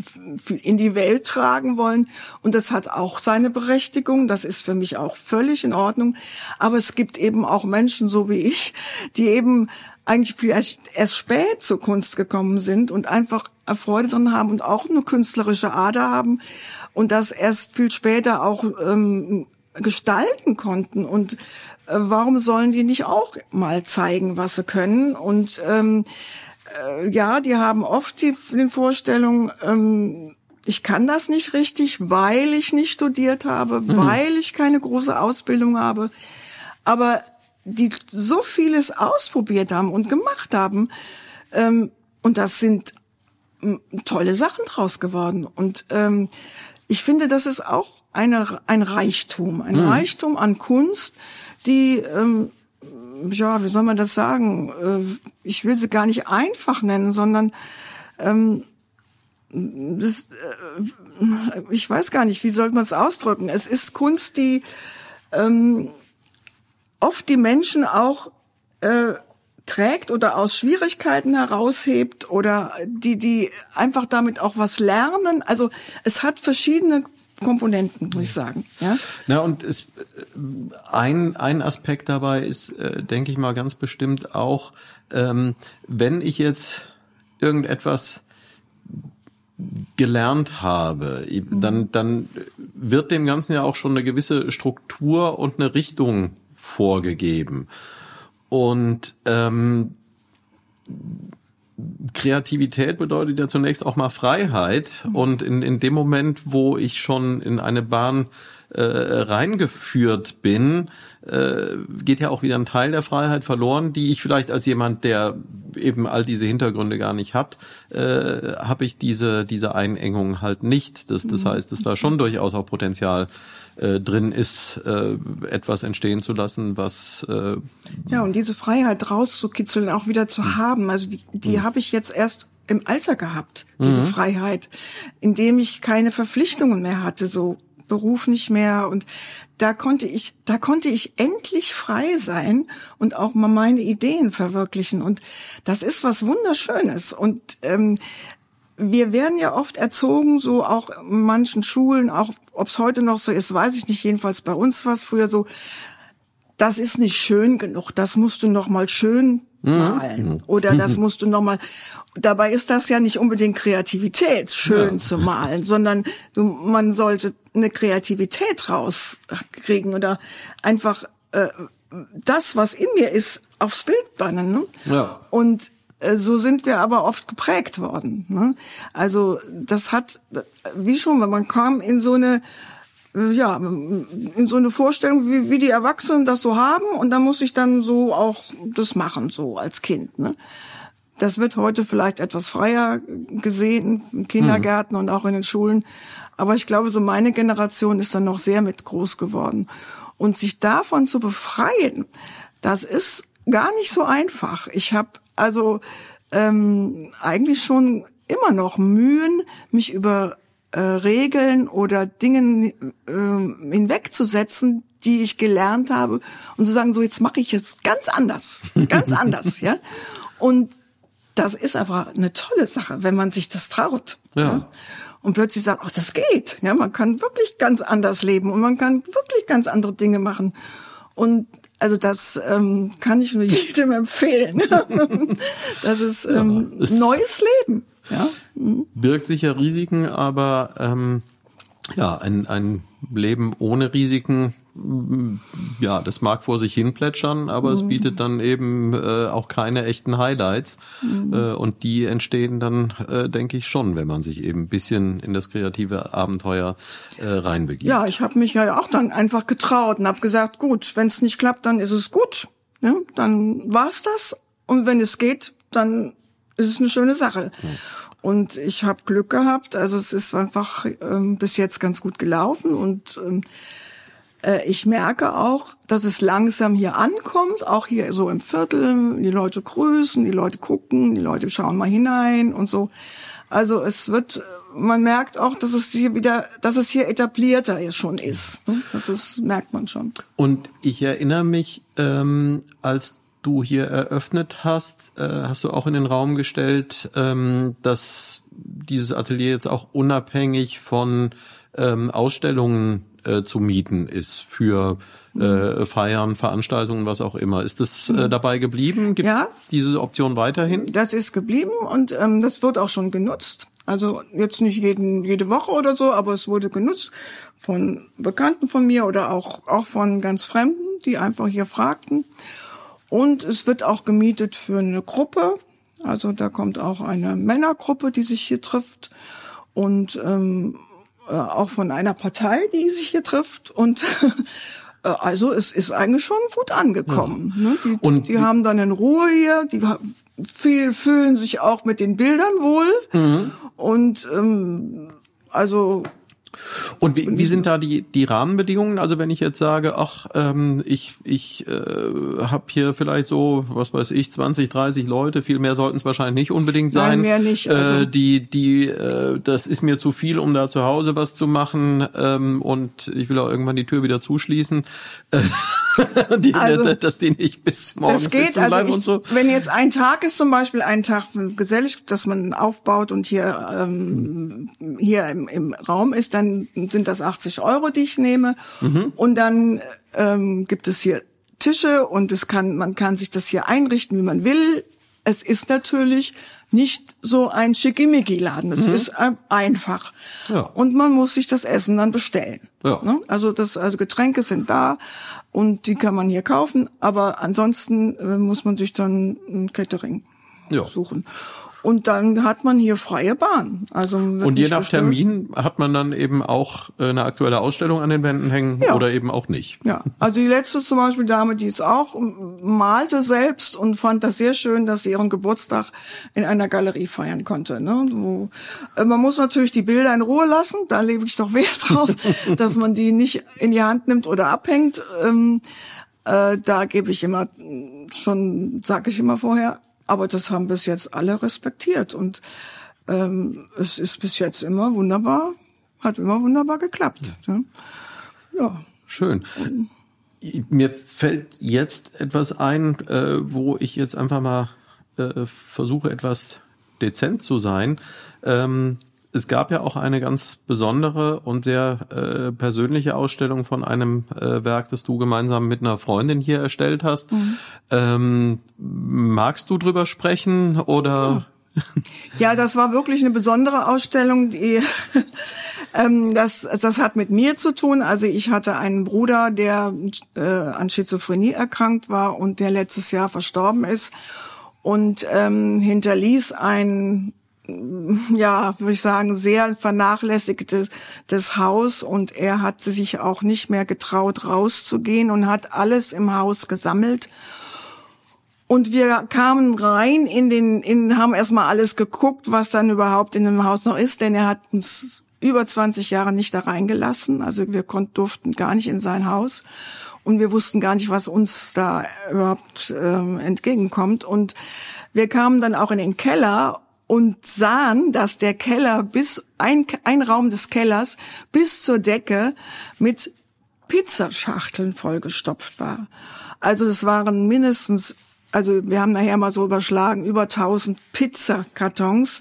in die Welt tragen wollen. Und das hat auch seine Berechtigung. Das ist für mich auch völlig in Ordnung. Aber es gibt eben auch Menschen, so wie ich, die eben eigentlich vielleicht erst spät zur Kunst gekommen sind und einfach Freude dran haben und auch eine künstlerische Ader haben und das erst viel später auch ähm, gestalten konnten. Und äh, warum sollen die nicht auch mal zeigen, was sie können? Und ähm, äh, ja, die haben oft die, die Vorstellung, ähm, ich kann das nicht richtig, weil ich nicht studiert habe, mhm. weil ich keine große Ausbildung habe. Aber die so vieles ausprobiert haben und gemacht haben. Ähm, und das sind m, tolle Sachen draus geworden. Und ähm, ich finde, das ist auch eine, ein Reichtum, ein mhm. Reichtum an Kunst, die ähm, ja, wie soll man das sagen? Ich will sie gar nicht einfach nennen, sondern ähm, das, äh, ich weiß gar nicht, wie soll man es ausdrücken? Es ist Kunst, die ähm, oft die Menschen auch äh, trägt oder aus Schwierigkeiten heraushebt oder die die einfach damit auch was lernen. Also es hat verschiedene Komponenten, muss ich sagen. Ja, Na und es, ein ein Aspekt dabei ist, äh, denke ich mal, ganz bestimmt auch, ähm, wenn ich jetzt irgendetwas gelernt habe, dann dann wird dem Ganzen ja auch schon eine gewisse Struktur und eine Richtung vorgegeben. Und ähm, Kreativität bedeutet ja zunächst auch mal Freiheit. Und in, in dem Moment, wo ich schon in eine Bahn äh, reingeführt bin, äh, geht ja auch wieder ein Teil der Freiheit verloren, die ich vielleicht als jemand, der eben all diese Hintergründe gar nicht hat, äh, habe ich diese diese Einengung halt nicht. Das, das heißt, dass da schon durchaus auch Potenzial äh, drin ist, äh, etwas entstehen zu lassen, was äh, ja, und diese Freiheit rauszukitzeln, auch wieder zu mhm. haben, also die, die mhm. habe ich jetzt erst im Alter gehabt, diese mhm. Freiheit, indem ich keine Verpflichtungen mehr hatte, so Beruf nicht mehr, und da konnte ich, da konnte ich endlich frei sein und auch mal meine Ideen verwirklichen, und das ist was Wunderschönes. Und ähm, wir werden ja oft erzogen, so auch in manchen Schulen, auch ob es heute noch so ist, weiß ich nicht, jedenfalls bei uns war es früher so, das ist nicht schön genug, das musst du noch mal schön malen, mhm. oder das musst du noch mal. Dabei ist das ja nicht unbedingt Kreativität, schön ja. zu malen, sondern du, man sollte eine Kreativität rauskriegen oder einfach äh, das, was in mir ist, aufs Bild bannen. Ne? Ja. Und äh, so sind wir aber oft geprägt worden. Ne? Also das hat, wie schon, wenn man kam in so eine ja, in so eine Vorstellung, wie, wie die Erwachsenen das so haben, und dann muss ich dann so auch das machen, so als Kind. Ne? Das wird heute vielleicht etwas freier gesehen, in Kindergärten mhm. und auch in den Schulen. Aber ich glaube, so meine Generation ist dann noch sehr mit groß geworden. Und sich davon zu befreien, das ist gar nicht so einfach. Ich habe also ähm, eigentlich schon immer noch Mühen, mich über äh, Regeln oder Dingen äh, hinwegzusetzen, die ich gelernt habe, und zu sagen, so jetzt mache ich jetzt ganz anders, ganz anders, ja. Und das ist aber eine tolle Sache, wenn man sich das traut. Ja. Ja? Und plötzlich sagt, ach, das geht. Ja, man kann wirklich ganz anders leben und man kann wirklich ganz andere Dinge machen. Und also das ähm, kann ich nur jedem empfehlen. Das ist ähm, ja, neues Leben. Ja? Mhm. Birgt sicher Risiken, aber ähm, ja, ein, ein Leben ohne Risiken, ja, das mag vor sich hin plätschern, aber mhm. es bietet dann eben äh, auch keine echten Highlights. Mhm. Äh, und die entstehen dann, äh, denke ich, schon, wenn man sich eben ein bisschen in das kreative Abenteuer äh, reinbegibt. Ja, ich habe mich ja auch dann einfach getraut und habe gesagt, gut, wenn es nicht klappt, dann ist es gut. Ja, dann war's das. Und wenn es geht, dann ist es eine schöne Sache. Mhm. Und ich habe Glück gehabt, also es ist einfach ähm, bis jetzt ganz gut gelaufen, und ähm, äh, ich merke auch, dass es langsam hier ankommt, auch hier so im Viertel, die Leute grüßen, die Leute gucken, die Leute schauen mal hinein und so. Also es wird, man merkt auch, dass es hier wieder, dass es hier etablierter schon ist. Ne? Das ist, merkt man schon. Und ich erinnere mich, ähm, als du hier eröffnet hast, äh, hast du auch in den Raum gestellt, ähm, dass dieses Atelier jetzt auch unabhängig von ähm, Ausstellungen äh, zu mieten ist für äh, Feiern, Veranstaltungen, was auch immer. Ist das äh, dabei geblieben? Gibt es ja diese Option weiterhin? Das ist geblieben, und ähm, das wird auch schon genutzt. Also jetzt nicht jeden, jede Woche oder so, aber es wurde genutzt von Bekannten von mir oder auch auch von ganz Fremden, die einfach hier fragten. Und es wird auch gemietet für eine Gruppe. Also da kommt auch eine Männergruppe, die sich hier trifft. Und ähm, äh, auch von einer Partei, die sich hier trifft. Und äh, also es ist eigentlich schon gut angekommen. Ja. Ne? Die, und die haben dann in Ruhe hier. Die viel fühlen sich auch mit den Bildern wohl. Mhm. Und ähm, also Und wie, wie sind da die die Rahmenbedingungen? Also wenn ich jetzt sage, ach, ähm, ich ich äh, habe hier vielleicht so, was weiß ich, zwanzig, dreißig Leute, viel mehr sollten es wahrscheinlich nicht unbedingt sein. Nein, mehr nicht. Also äh, die die äh, das ist mir zu viel, um da zu Hause was zu machen, ähm, und ich will auch irgendwann die Tür wieder zuschließen, die, also, dass die nicht bis morgens das geht, sitzen bleiben also ich, und so. Wenn jetzt ein Tag ist, zum Beispiel ein Tag gesellig, dass man aufbaut und hier ähm, hier im, im Raum ist, dann sind das achtzig Euro, die ich nehme. Mhm. Und dann ähm, gibt es hier Tische und es kann, man kann sich das hier einrichten, wie man will. Es ist natürlich nicht so ein Schickimicki-Laden. Es mhm. ist äh, einfach. Ja. Und man muss sich das Essen dann bestellen. Ja. Ne? Also das, also Getränke sind da und die kann man hier kaufen. Aber ansonsten äh, muss man sich dann ein Catering ja. suchen. Und dann hat man hier freie Bahn. Also und je nach gestört. Termin hat man dann eben auch eine aktuelle Ausstellung an den Wänden hängen ja. oder eben auch nicht. Ja, also die letzte zum Beispiel Dame, die ist auch, malte selbst und fand das sehr schön, dass sie ihren Geburtstag in einer Galerie feiern konnte. Ne? Wo, äh, man muss natürlich die Bilder in Ruhe lassen, da lege ich doch Wert drauf, dass man die nicht in die Hand nimmt oder abhängt. Ähm, äh, da gebe ich immer schon, sage ich immer vorher, aber das haben bis jetzt alle respektiert und ähm, es ist bis jetzt immer wunderbar, hat immer wunderbar geklappt. Ja. Ja. Schön. Mir fällt jetzt etwas ein, äh, wo ich jetzt einfach mal äh, versuche, etwas dezent zu sein. Ähm, es gab ja auch eine ganz besondere und sehr äh, persönliche Ausstellung von einem äh, Werk, das du gemeinsam mit einer Freundin hier erstellt hast. Mhm. Ähm, magst du drüber sprechen oder? Ja, das war wirklich eine besondere Ausstellung. Die, ähm, das, das hat mit mir zu tun. Also ich hatte einen Bruder, der äh, an Schizophrenie erkrankt war und der letztes Jahr verstorben ist und ähm, hinterließ ein, ja, würde ich sagen, sehr vernachlässigtes das Haus und er hat sich auch nicht mehr getraut, rauszugehen und hat alles im Haus gesammelt. Und wir kamen rein in den, in, haben erstmal alles geguckt, was dann überhaupt in dem Haus noch ist, denn er hat uns über zwanzig Jahre nicht da reingelassen. Also wir konnten, durften gar nicht in sein Haus und wir wussten gar nicht, was uns da überhaupt ähm, entgegenkommt. Und wir kamen dann auch in den Keller und sahen, dass der Keller bis, ein, ein Raum des Kellers bis zur Decke mit Pizzaschachteln vollgestopft war. Also es waren mindestens, also wir haben nachher mal so überschlagen, über tausend Pizzakartons.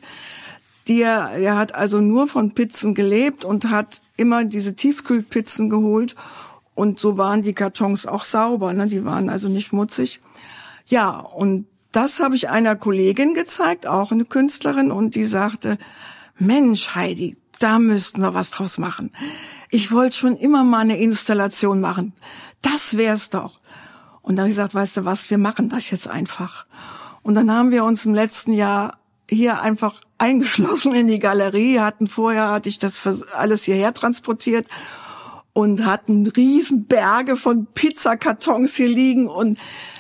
Die er, er hat also nur von Pizzen gelebt und hat immer diese Tiefkühlpizzen geholt. Und so waren die Kartons auch sauber, ne? Die waren also nicht schmutzig. Ja, und das habe ich einer Kollegin gezeigt, auch eine Künstlerin, und die sagte, Mensch, Heidi, da müssten wir was draus machen. Ich wollte schon immer mal eine Installation machen. Das wär's doch. Und da habe ich gesagt, weißt du was, wir machen das jetzt einfach. Und dann haben wir uns im letzten Jahr hier einfach eingeschlossen in die Galerie, hatten vorher, hatte ich das alles hierher transportiert und hatten riesen Berge von Pizzakartons hier liegen und,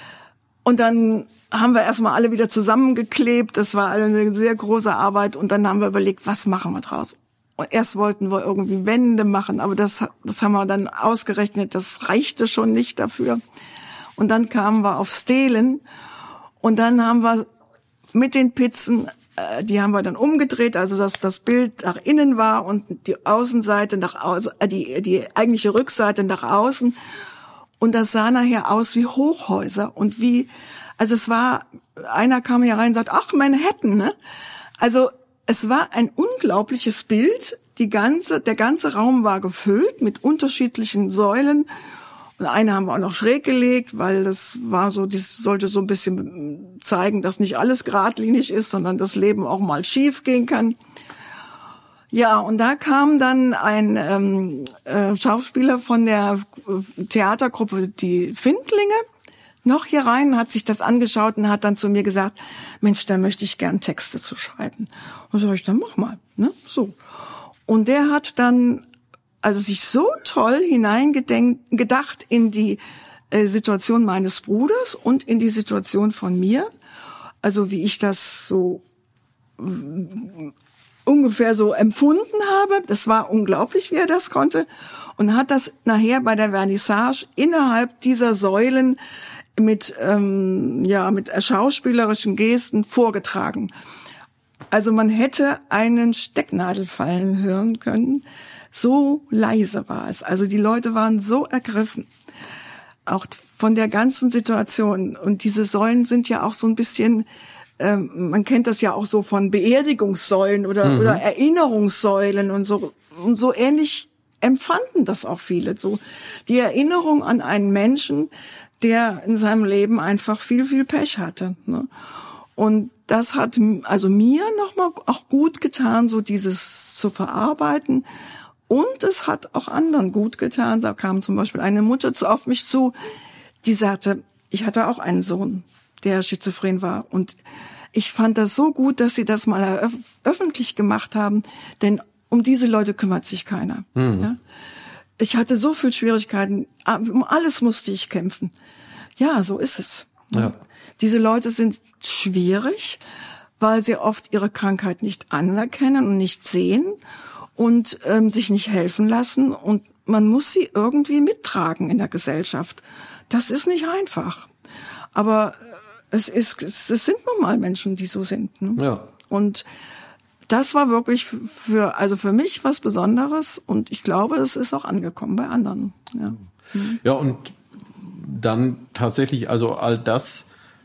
und dann haben wir erstmal alle wieder zusammengeklebt. Das war eine sehr große Arbeit und dann haben wir überlegt, was machen wir draus? Und erst wollten wir irgendwie Wände machen, aber das, das haben wir dann ausgerechnet, das reichte schon nicht dafür. Und dann kamen wir auf Stelen und dann haben wir mit den Pizzen, äh, die haben wir dann umgedreht, also dass das Bild nach innen war und die Außenseite nach außen, äh, die, die eigentliche Rückseite nach außen. Und das sah nachher aus wie Hochhäuser und wie, also es war, einer kam hier rein und sagt, ach, Manhattan, ne? Also es war ein unglaubliches Bild. Die ganze, der ganze Raum war gefüllt mit unterschiedlichen Säulen. Und eine haben wir auch noch schräg gelegt, weil das war so, das sollte so ein bisschen zeigen, dass nicht alles geradlinig ist, sondern das Leben auch mal schief gehen kann. Ja, und da kam dann ein ähm, äh, Schauspieler von der Theatergruppe Die Findlinge noch hier rein, hat sich das angeschaut und hat dann zu mir gesagt, Mensch, da möchte ich gern Texte zu schreiben. Und so sag ich, dann mach mal, ne, so. Und der hat dann also sich so toll hineingedacht in die äh, Situation meines Bruders und in die Situation von mir, also wie ich das so ungefähr so empfunden habe. Das war unglaublich, wie er das konnte. Und hat das nachher bei der Vernissage innerhalb dieser Säulen mit, ähm, ja, mit schauspielerischen Gesten vorgetragen. Also man hätte einen Stecknadel fallen hören können. So leise war es. Also die Leute waren so ergriffen. Auch von der ganzen Situation. Und diese Säulen sind ja auch so ein bisschen, ähm, man kennt das ja auch so von Beerdigungssäulen oder, mhm. oder Erinnerungssäulen und so. Und so ähnlich empfanden das auch viele. So die Erinnerung an einen Menschen, der in seinem Leben einfach viel, viel Pech hatte. Ne? Und das hat also mir nochmal auch gut getan, so dieses zu verarbeiten. Und es hat auch anderen gut getan. Da kam zum Beispiel eine Mutter zu, auf mich zu, die sagte, ich hatte auch einen Sohn, der schizophren war. Und ich fand das so gut, dass sie das mal öf- öffentlich gemacht haben, denn um diese Leute kümmert sich keiner. Mhm. Ja? Ich hatte so viel Schwierigkeiten, um alles musste ich kämpfen. Ja, so ist es. Ja. Diese Leute sind schwierig, weil sie oft ihre Krankheit nicht anerkennen und nicht sehen und ähm, sich nicht helfen lassen. Und man muss sie irgendwie mittragen in der Gesellschaft. Das ist nicht einfach. Aber es ist, es sind nun mal Menschen, die so sind. Ne? Ja. Und das war wirklich für, also für mich was Besonderes. Und ich glaube, es ist auch angekommen bei anderen. Ja, mhm. Ja, und dann tatsächlich, also all das,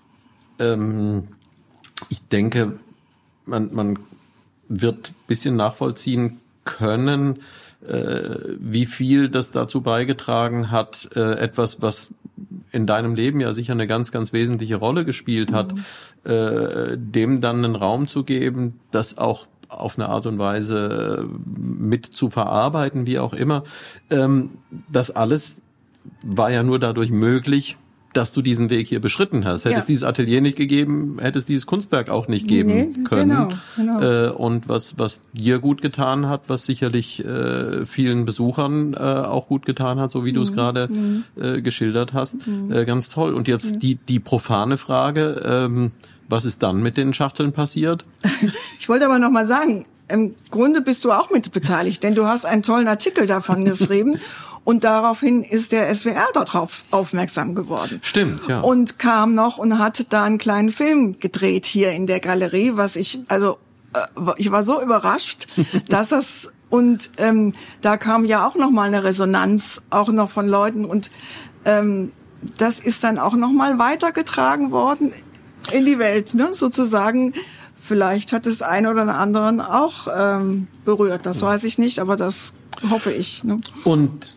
ähm, ich denke, man, man wird ein bisschen nachvollziehen können, äh, wie viel das dazu beigetragen hat, äh, etwas, was in deinem Leben ja sicher eine ganz, ganz wesentliche Rolle gespielt hat, mhm. äh, dem dann einen Raum zu geben, das auch auf eine Art und Weise mit zu verarbeiten, wie auch immer. Ähm, das alles war ja nur dadurch möglich, dass du diesen Weg hier beschritten hast. Hätte ja. es dieses Atelier nicht gegeben, hätte es dieses Kunstwerk auch nicht geben nee, können. Genau, genau. Äh, und was was dir gut getan hat, was sicherlich äh, vielen Besuchern äh, auch gut getan hat, so wie du es mhm. gerade mhm. äh, geschildert hast. Mhm. Äh, ganz toll. Und jetzt mhm. die die profane Frage, ähm, was ist dann mit den Schachteln passiert? Ich wollte aber noch mal sagen, im Grunde bist du auch mit beteiligt, denn du hast einen tollen Artikel davon geschrieben. Und daraufhin ist der S W R darauf aufmerksam geworden. Stimmt, ja. Und kam noch und hat da einen kleinen Film gedreht hier in der Galerie, was ich, also äh, ich war so überrascht, dass das, und ähm, da kam ja auch noch mal eine Resonanz, auch noch von Leuten. Und ähm, das ist dann auch noch mal weitergetragen worden in die Welt, ne, sozusagen. Vielleicht hat es einen oder anderen auch ähm, berührt, das weiß ich nicht, aber das hoffe ich. Ne? Und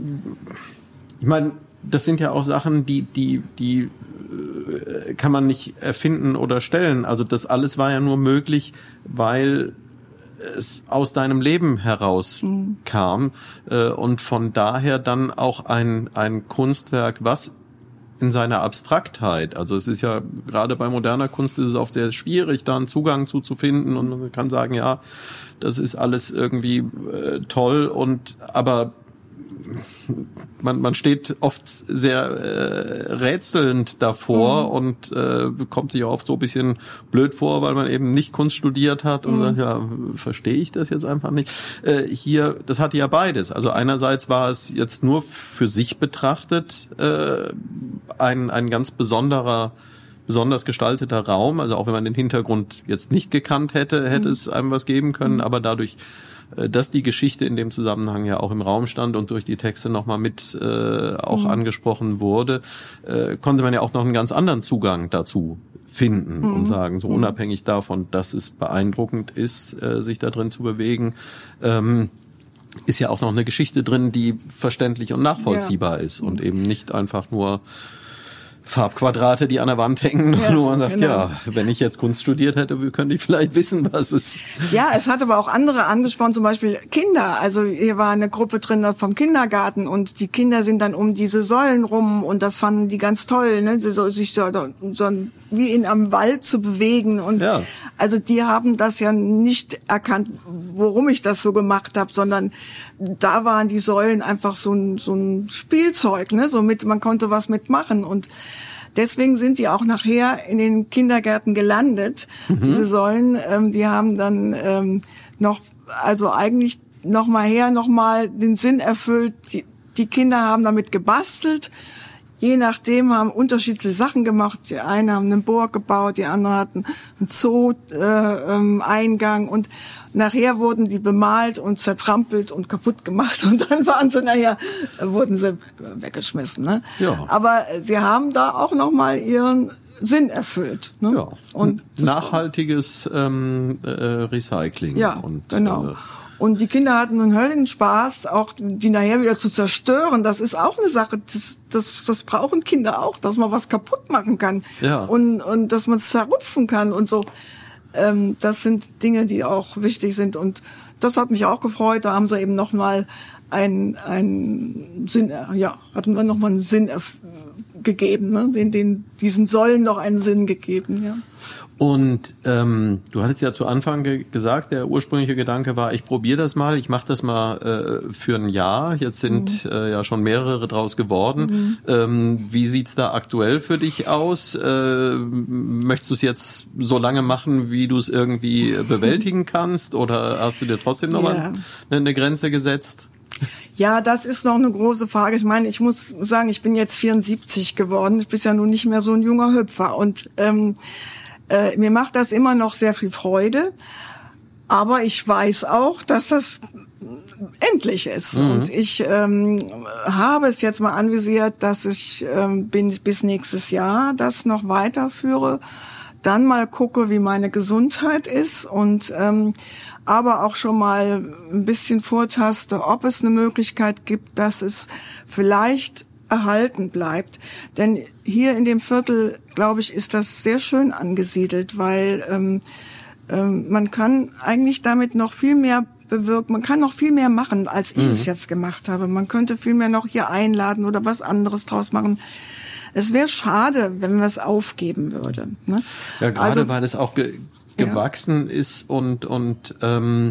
ich meine, das sind ja auch Sachen, die die die äh, kann man nicht erfinden oder stellen. Also das alles war ja nur möglich, weil es aus deinem Leben heraus mhm. kam äh, und von daher dann auch ein ein Kunstwerk, was in seiner Abstraktheit, also es ist ja gerade bei moderner Kunst ist es oft sehr schwierig, da einen Zugang zu zu finden und man kann sagen, ja, das ist alles irgendwie äh, toll und aber man man steht oft sehr äh, rätselnd davor mhm. und äh, kommt sich auch oft so ein bisschen blöd vor, weil man eben nicht Kunst studiert hat und mhm. sagt, ja, verstehe ich das jetzt einfach nicht. Äh, hier, das hatte ja beides. Also einerseits war es jetzt nur für sich betrachtet äh, ein ein ganz besonderer besonders gestalteter Raum, also auch wenn man den Hintergrund jetzt nicht gekannt hätte, hätte mhm. es einem was geben können, mhm. aber dadurch, dass die Geschichte in dem Zusammenhang ja auch im Raum stand und durch die Texte nochmal mit äh, auch mhm. angesprochen wurde, äh, konnte man ja auch noch einen ganz anderen Zugang dazu finden mhm. und sagen, so mhm. unabhängig davon, dass es beeindruckend ist, äh, sich da drin zu bewegen, ähm, ist ja auch noch eine Geschichte drin, die verständlich und nachvollziehbar ja. ist und eben nicht einfach nur Farbquadrate, die an der Wand hängen, ja, wo man sagt, genau. ja, wenn ich jetzt Kunst studiert hätte, könnte ich vielleicht wissen, was es... Ja, es hat aber auch andere angesprochen, zum Beispiel Kinder. Also hier war eine Gruppe drin vom Kindergarten und die Kinder sind dann um diese Säulen rum und das fanden die ganz toll, ne, so, sich so, so wie in einem Wald zu bewegen. Und ja. also die haben das ja nicht erkannt, worum ich das so gemacht habe, sondern da waren die Säulen einfach so ein, so ein Spielzeug, ne, so mit, man konnte was mitmachen und deswegen sind die auch nachher in den Kindergärten gelandet. Mhm. Diese Säulen, ähm, die haben dann ähm, noch, also eigentlich noch mal her, noch mal den Sinn erfüllt. Die, die Kinder haben damit gebastelt. Je nachdem haben unterschiedliche Sachen gemacht. Die einen haben einen Burg gebaut, die anderen hatten einen Zoo-Eingang. Äh, und nachher wurden die bemalt und zertrampelt und kaputt gemacht. Und dann waren sie nachher, wurden sie weggeschmissen. Ne? Ja. Aber sie haben da auch noch mal ihren Sinn erfüllt. Ne? Ja. Und nachhaltiges ähm, äh, Recycling. Ja, und, genau. Äh, Und die Kinder hatten einen hölligen Spaß, auch die nachher wieder zu zerstören. Das ist auch eine Sache, das, das, das brauchen Kinder auch, dass man was kaputt machen kann. Ja. Und, und dass man es zerrupfen kann und so. Ähm, das sind Dinge, die auch wichtig sind. Und das hat mich auch gefreut. Da haben sie eben noch mal einen, einen Sinn, ja, hatten wir noch mal einen Sinn gegeben, ne? Den, den, diesen Säulen noch einen Sinn gegeben, ja. Und ähm, du hattest ja zu Anfang ge- gesagt, der ursprüngliche Gedanke war, ich probiere das mal, ich mache das mal äh, für ein Jahr. Jetzt sind mhm. äh, ja schon mehrere draus geworden. Mhm. Ähm, wie sieht's da aktuell für dich aus? Äh, möchtest du es jetzt so lange machen, wie du es irgendwie bewältigen kannst? Oder hast du dir trotzdem nochmal ja. eine, eine Grenze gesetzt? Ja, das ist noch eine große Frage. Ich meine, ich muss sagen, ich bin jetzt vierundsiebzig geworden. Ich bin ja nun nicht mehr so ein junger Hüpfer. Und ähm, Äh, mir macht das immer noch sehr viel Freude, aber ich weiß auch, dass das endlich ist. Mhm. Und ich ähm, habe es jetzt mal anvisiert, dass ich ähm, bin, bis nächstes Jahr das noch weiterführe, dann mal gucke, wie meine Gesundheit ist und ähm, aber auch schon mal ein bisschen vortaste, ob es eine Möglichkeit gibt, dass es vielleicht erhalten bleibt. Denn hier in dem Viertel, glaube ich, ist das sehr schön angesiedelt, weil ähm, ähm, man kann eigentlich damit noch viel mehr bewirken. Man kann noch viel mehr machen, als ich mhm. es jetzt gemacht habe. Man könnte viel mehr noch hier einladen oder was anderes draus machen. Es wäre schade, wenn man es aufgeben würde. Ne? Ja, gerade also, weil es auch ge- gewachsen ja. ist und und ähm,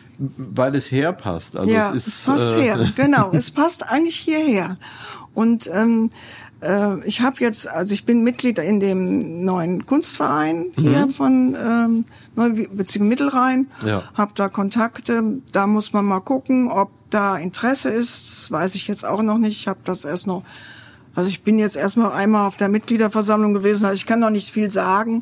weil es herpasst. Also ja, es ist es passt äh, her, genau. Es passt eigentlich hierher. Und ähm, äh, ich habe jetzt, also ich bin Mitglied in dem neuen Kunstverein hier mhm. von ähm, Neu-Beziehung Mittelrhein, ja. habe da Kontakte. Da muss man mal gucken, ob da Interesse ist. Das weiß ich jetzt auch noch nicht. Ich habe das erst noch, also ich bin jetzt erstmal einmal auf der Mitgliederversammlung gewesen, also ich kann noch nicht viel sagen.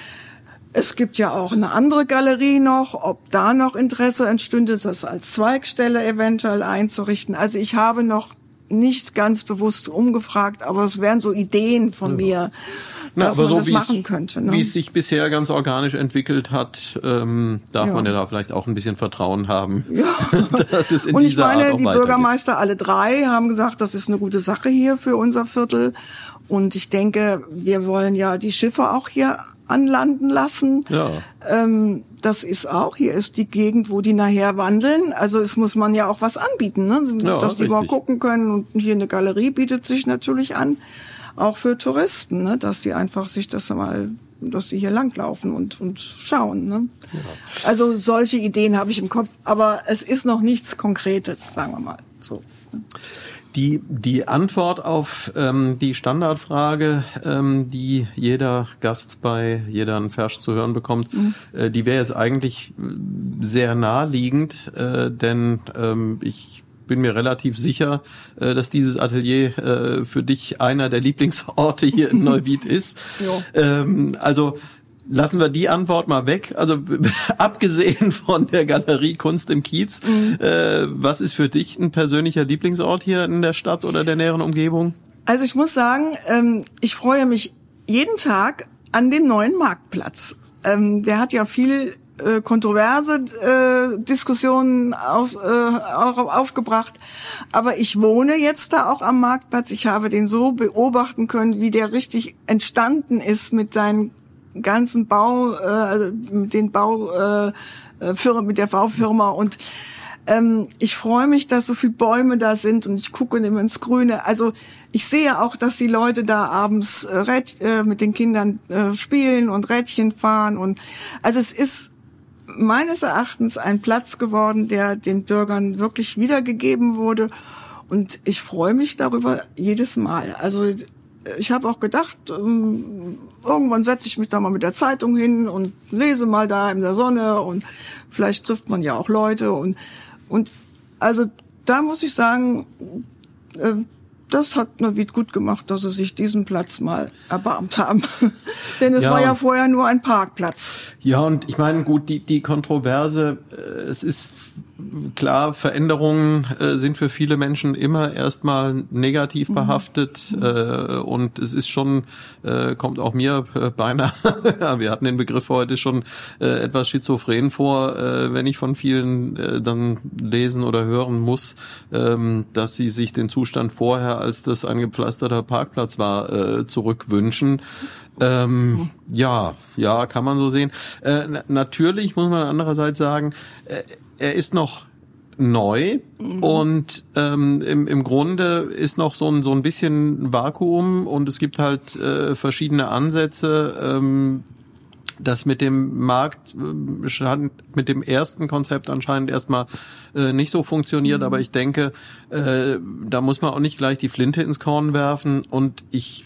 Es gibt ja auch eine andere Galerie noch, ob da noch Interesse entstünde, das als Zweigstelle eventuell einzurichten. Also ich habe noch nicht ganz bewusst umgefragt, aber es wären so Ideen von mir, Na, dass aber man so das machen könnte. Ne? Wie es sich bisher ganz organisch entwickelt hat, ähm, darf ja. man ja da vielleicht auch ein bisschen Vertrauen haben, ja. dass es in Und ich dieser meine, Art auch die weitergeht. Bürgermeister, alle drei, haben gesagt, das ist eine gute Sache hier für unser Viertel. Und ich denke, wir wollen ja die Schiffe auch hier anlanden lassen. Ja. Ähm, das ist auch, hier ist die Gegend, wo die nachher wandeln. Also es muss man ja auch was anbieten, ne? Ja, dass die richtig. mal gucken können. Und hier eine Galerie bietet sich natürlich an, auch für Touristen, ne? Dass die einfach sich das mal, dass die hier langlaufen und und schauen. Ne? Ja. Also solche Ideen habe ich im Kopf, aber es ist noch nichts Konkretes, sagen wir mal so. Ne? Die die Antwort auf ähm, die Standardfrage, ähm, die jeder Gast bei jeder Fersch zu hören bekommt, mhm. äh, die wäre jetzt eigentlich sehr naheliegend, äh, denn ähm, ich bin mir relativ sicher, äh, dass dieses Atelier äh, für dich einer der Lieblingsorte hier in Neuwied ist. ähm, also lassen wir die Antwort mal weg. Also abgesehen von der Galerie Kunst im Kiez, mhm. äh, was ist für dich ein persönlicher Lieblingsort hier in der Stadt oder der näheren Umgebung? Also ich muss sagen, ähm, ich freue mich jeden Tag an dem neuen Marktplatz. Ähm, der hat ja viel äh, kontroverse äh, Diskussionen auf, äh, auch aufgebracht. Aber ich wohne jetzt da auch am Marktplatz. Ich habe den so beobachten können, wie der richtig entstanden ist mit seinen ganzen Bau, äh, mit den Bau, äh, Firma, mit der Baufirma und ähm, ich freue mich, dass so viele Bäume da sind und ich gucke immer ins Grüne. Also ich sehe auch, dass die Leute da abends äh, Rät, äh, mit den Kindern äh, spielen und Rädchen fahren und also es ist meines Erachtens ein Platz geworden, der den Bürgern wirklich wiedergegeben wurde und ich freue mich darüber jedes Mal. Also ich habe auch gedacht, ähm, irgendwann setze ich mich da mal mit der Zeitung hin und lese mal da in der Sonne und vielleicht trifft man ja auch Leute und und also da muss ich sagen, äh, das hat Neuwied gut gemacht, dass sie sich diesen Platz mal erbarmt haben. Denn es ja, war ja vorher nur ein Parkplatz. Ja, und ich meine, gut, die, die Kontroverse, äh, es ist klar, Veränderungen äh, sind für viele Menschen immer erstmal negativ behaftet, mhm. äh, und es ist schon, äh, kommt auch mir äh, beinahe, ja, wir hatten den Begriff heute schon äh, etwas schizophren vor, äh, wenn ich von vielen äh, dann lesen oder hören muss, ähm, dass sie sich den Zustand vorher, als das ein gepflasterter Parkplatz war, äh, zurückwünschen. Ähm, ja, ja, kann man so sehen. Äh, na, natürlich muss man andererseits sagen, äh, er ist noch neu, mhm. und ähm, im, im Grunde ist noch so ein so ein bisschen Vakuum und es gibt halt äh, verschiedene Ansätze. Ähm, das mit dem Markt äh, mit dem ersten Konzept anscheinend erstmal äh, nicht so funktioniert, mhm. aber ich denke, äh, da muss man auch nicht gleich die Flinte ins Korn werfen und ich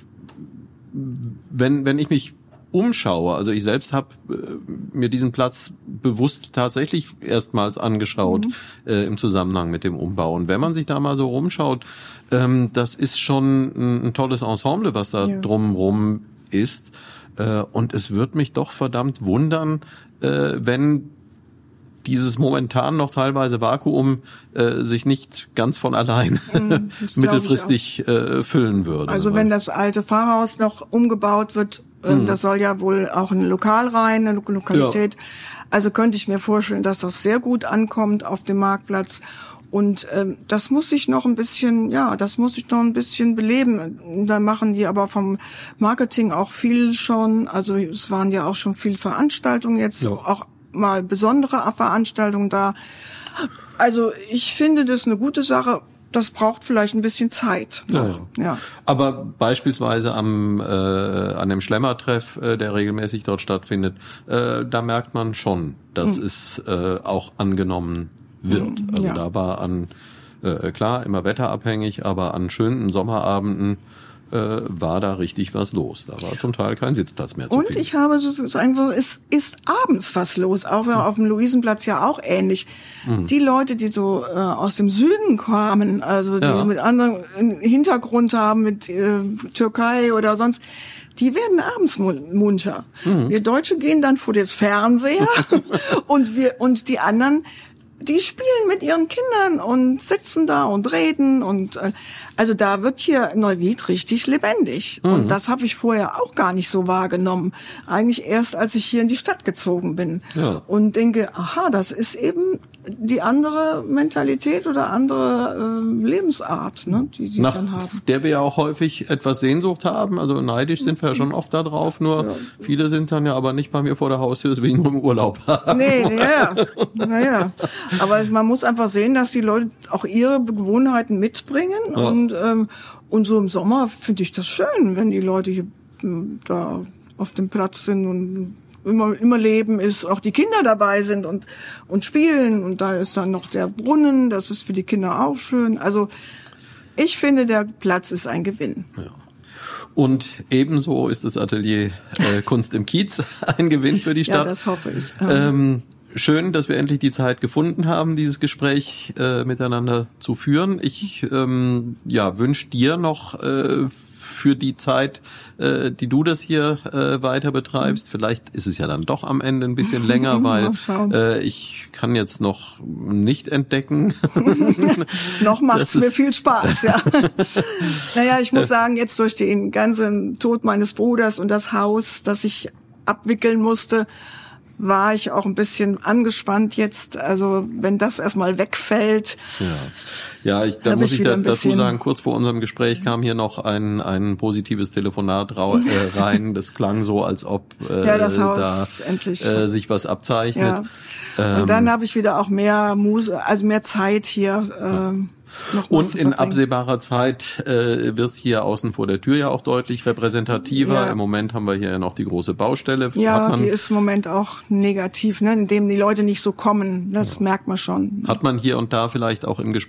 wenn wenn ich mich umschaue, also ich selbst habe äh, mir diesen Platz bewusst tatsächlich erstmals angeschaut, mhm. äh, im Zusammenhang mit dem Umbau. Und wenn man sich da mal so rumschaut, ähm, das ist schon ein, ein tolles Ensemble, was da ja. drumrum ist. Äh, und es wird mich doch verdammt wundern, äh, wenn dieses momentan noch teilweise Vakuum äh, sich nicht ganz von allein mm, mittelfristig äh, füllen würde. Also wenn das alte Pfarrhaus noch umgebaut wird, äh, mm. das soll ja wohl auch ein Lokal rein, eine Lokalität. Ja. Also könnte ich mir vorstellen, dass das sehr gut ankommt auf dem Marktplatz. Und ähm, das muss ich noch ein bisschen, ja, das muss ich noch ein bisschen beleben. Da machen die aber vom Marketing auch viel schon. Also es waren ja auch schon viele Veranstaltungen jetzt, ja. auch mal besondere Veranstaltungen da. Also ich finde das eine gute Sache. Das braucht vielleicht ein bisschen Zeit. Ja, ja. ja. Aber beispielsweise am äh, an dem Schlemmertreff, äh, der regelmäßig dort stattfindet, äh, da merkt man schon, dass mhm. es äh, auch angenommen wird. Also ja. da war an, äh, klar, immer wetterabhängig, aber an schönen Sommerabenden äh, war da richtig was los. Da war zum Teil kein Sitzplatz mehr zu Und finden. ich habe sozusagen, es ist abends was los, auch mhm. auf dem Luisenplatz ja auch ähnlich. Mhm. Die Leute, die so äh, aus dem Süden kamen, also die ja. mit anderen Hintergrund haben, mit äh, Türkei oder sonst, die werden abends munter. Mhm. Wir Deutsche gehen dann vor den Fernseher und wir und die anderen, die spielen mit ihren Kindern und sitzen da und reden und äh, also da wird hier Neuwied richtig lebendig. Mhm. Und das habe ich vorher auch gar nicht so wahrgenommen. Eigentlich erst, als ich hier in die Stadt gezogen bin. Ja. Und denke, aha, das ist eben die andere Mentalität oder andere äh, Lebensart, ne, die sie Nach dann haben. Der wir ja auch häufig etwas Sehnsucht haben. Also neidisch sind wir ja schon oft da drauf. Nur ja. viele sind dann ja aber nicht bei mir vor der Haustür, deswegen nur im Urlaub haben. Nee, ja, naja. Aber man muss einfach sehen, dass die Leute auch ihre Gewohnheiten mitbringen. Ja. Und, ähm, und so im Sommer finde ich das schön, wenn die Leute hier m, da auf dem Platz sind und immer immer Leben ist, auch die Kinder dabei sind und und spielen. Und da ist dann noch der Brunnen, das ist für die Kinder auch schön. Also ich finde, der Platz ist ein Gewinn. Ja. Und ebenso ist das Atelier äh, Kunst im Kiez ein Gewinn für die Stadt. Ja, das hoffe ich. Ähm, schön, dass wir endlich die Zeit gefunden haben, dieses Gespräch äh, miteinander zu führen. Ich ähm, ja wünsche dir noch äh, für die Zeit, äh, die du das hier äh, weiter betreibst. Vielleicht ist es ja dann doch am Ende ein bisschen länger, weil äh, ich kann jetzt noch nicht entdecken. Noch macht es mir viel Spaß, ja. Naja, ich muss sagen, jetzt durch den ganzen Tod meines Bruders und das Haus, das ich abwickeln musste, war ich auch ein bisschen angespannt jetzt. Also wenn das erstmal wegfällt. Ja, ja ich, da, da muss ich da, dazu sagen, kurz vor unserem Gespräch kam hier noch ein ein positives Telefonat rau, äh, rein. Das klang so, als ob äh, ja, das Haus da endlich. Äh, sich was abzeichnet. Ja. Ähm, Und dann habe ich wieder auch mehr Muse, also mehr Zeit hier. Ähm, Und in absehbarer Zeit äh, wird es hier außen vor der Tür ja auch deutlich repräsentativer. Ja. Im Moment haben wir hier ja noch die große Baustelle. Ja, hat man, die ist im Moment auch negativ, ne, indem die Leute nicht so kommen. Das ja. merkt man schon. Hat man hier und da vielleicht auch im Gespräch gehört.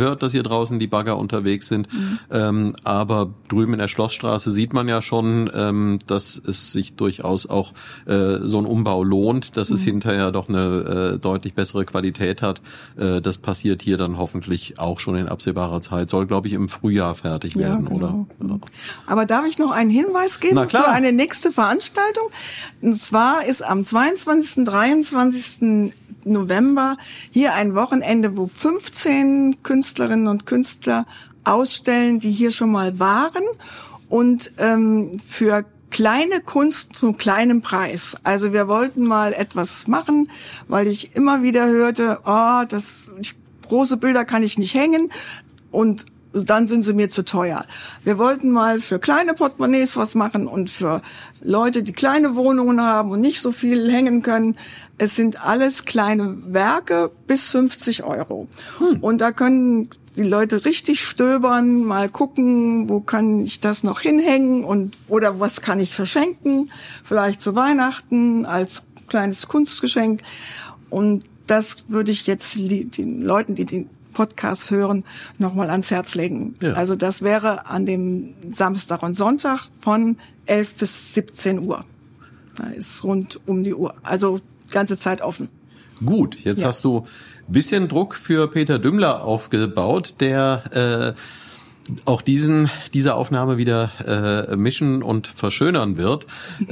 gehört, dass hier draußen die Bagger unterwegs sind. Mhm. Ähm, aber drüben in der Schlossstraße sieht man ja schon, ähm, dass es sich durchaus auch äh, so ein Umbau lohnt, dass mhm. es hinterher doch eine äh, deutlich bessere Qualität hat. Äh, das passiert hier dann hoffentlich auch schon in absehbarer Zeit. Soll, glaube ich, im Frühjahr fertig ja, werden, genau. oder? Ja. Aber darf ich noch einen Hinweis geben für eine nächste Veranstaltung? Und zwar ist am zweiundzwanzigsten, dreiundzwanzigsten November hier ein Wochenende, wo fünfzehn Künstlerinnen und Künstler ausstellen, die hier schon mal waren und ähm, für kleine Kunst zu kleinem Preis. Also wir wollten mal etwas machen, weil ich immer wieder hörte, oh, das große Bilder kann ich nicht hängen und dann sind sie mir zu teuer. Wir wollten mal für kleine Portemonnaies was machen und für Leute, die kleine Wohnungen haben und nicht so viel hängen können. Es sind alles kleine Werke bis fünfzig Euro. Hm. Und da können die Leute richtig stöbern, mal gucken, wo kann ich das noch hinhängen und oder was kann ich verschenken, vielleicht zu Weihnachten als kleines Kunstgeschenk. Und das würde ich jetzt den Leuten, die den Podcast hören, nochmal ans Herz legen. Ja. Also das wäre an dem Samstag und Sonntag von elf bis siebzehn Uhr. Da ist rund um die Uhr. Also ganze Zeit offen. Gut, jetzt ja. hast du ein bisschen Druck für Peter Dümmler aufgebaut, der äh, auch diesen diese Aufnahme wieder äh, mischen und verschönern wird.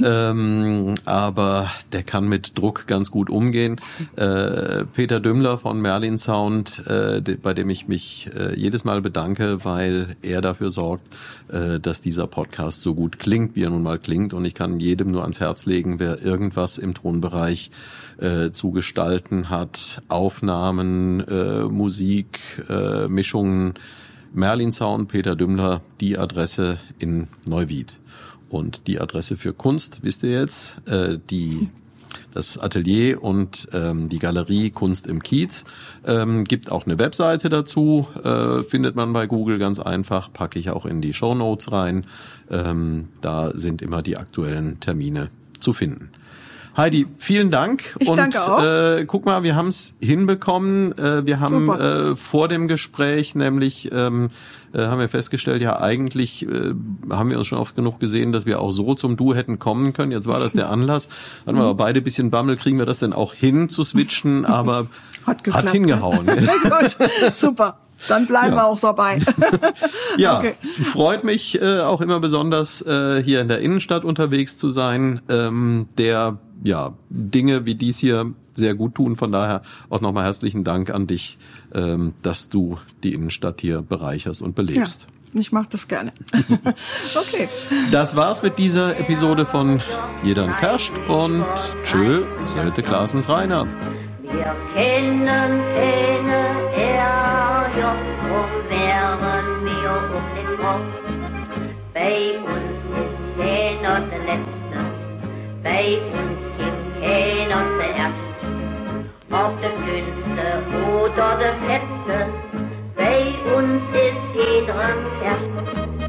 ähm, aber der kann mit Druck ganz gut umgehen. Äh, Peter Dümmler von Merlin Sound, äh, de, bei dem ich mich äh, jedes Mal bedanke, weil er dafür sorgt, äh, dass dieser Podcast so gut klingt, wie er nun mal klingt. Und ich kann jedem nur ans Herz legen, wer irgendwas im Tonbereich äh, zu gestalten hat, Aufnahmen, äh, Musik, äh, Mischungen, Merlin Sound, Peter Dümmler, die Adresse in Neuwied. Und die Adresse für Kunst, wisst ihr jetzt, äh, die das Atelier und ähm, die Galerie Kunst im Kiez. Ähm, gibt auch eine Webseite dazu, äh, findet man bei Google ganz einfach, packe ich auch in die Shownotes rein. Ähm, da sind immer die aktuellen Termine zu finden. Heidi, vielen Dank. Ich und danke auch. Äh, guck mal, wir haben es hinbekommen. Äh, wir haben äh, vor dem Gespräch nämlich ähm, äh, haben wir festgestellt, ja eigentlich äh, haben wir uns schon oft genug gesehen, dass wir auch so zum Du hätten kommen können. Jetzt war das der Anlass. Hatten wir aber beide ein bisschen Bammel, kriegen wir das denn auch hin zu switchen, aber hat, geklappt, hat hingehauen. Ne? Gut, super. Dann bleiben ja. wir auch dabei. Ja, okay. Freut mich äh, auch immer besonders, äh, hier in der Innenstadt unterwegs zu sein, ähm, der ja Dinge wie dies hier sehr gut tun. Von daher auch nochmal herzlichen Dank an dich, ähm, dass du die Innenstadt hier bereicherst und belebst. Ja, ich mache das gerne. Okay. Das war's mit dieser Episode von Jedern Ferscht und tschö, Söte Klaasens Rainer. Wir kennen keine Ärger, drum wären wir um den Kopf. Bei uns ist keiner der Letzte, bei uns gibt keiner zuerst. Ob der Dünnste oder der Fetzte, bei uns ist jeder erst.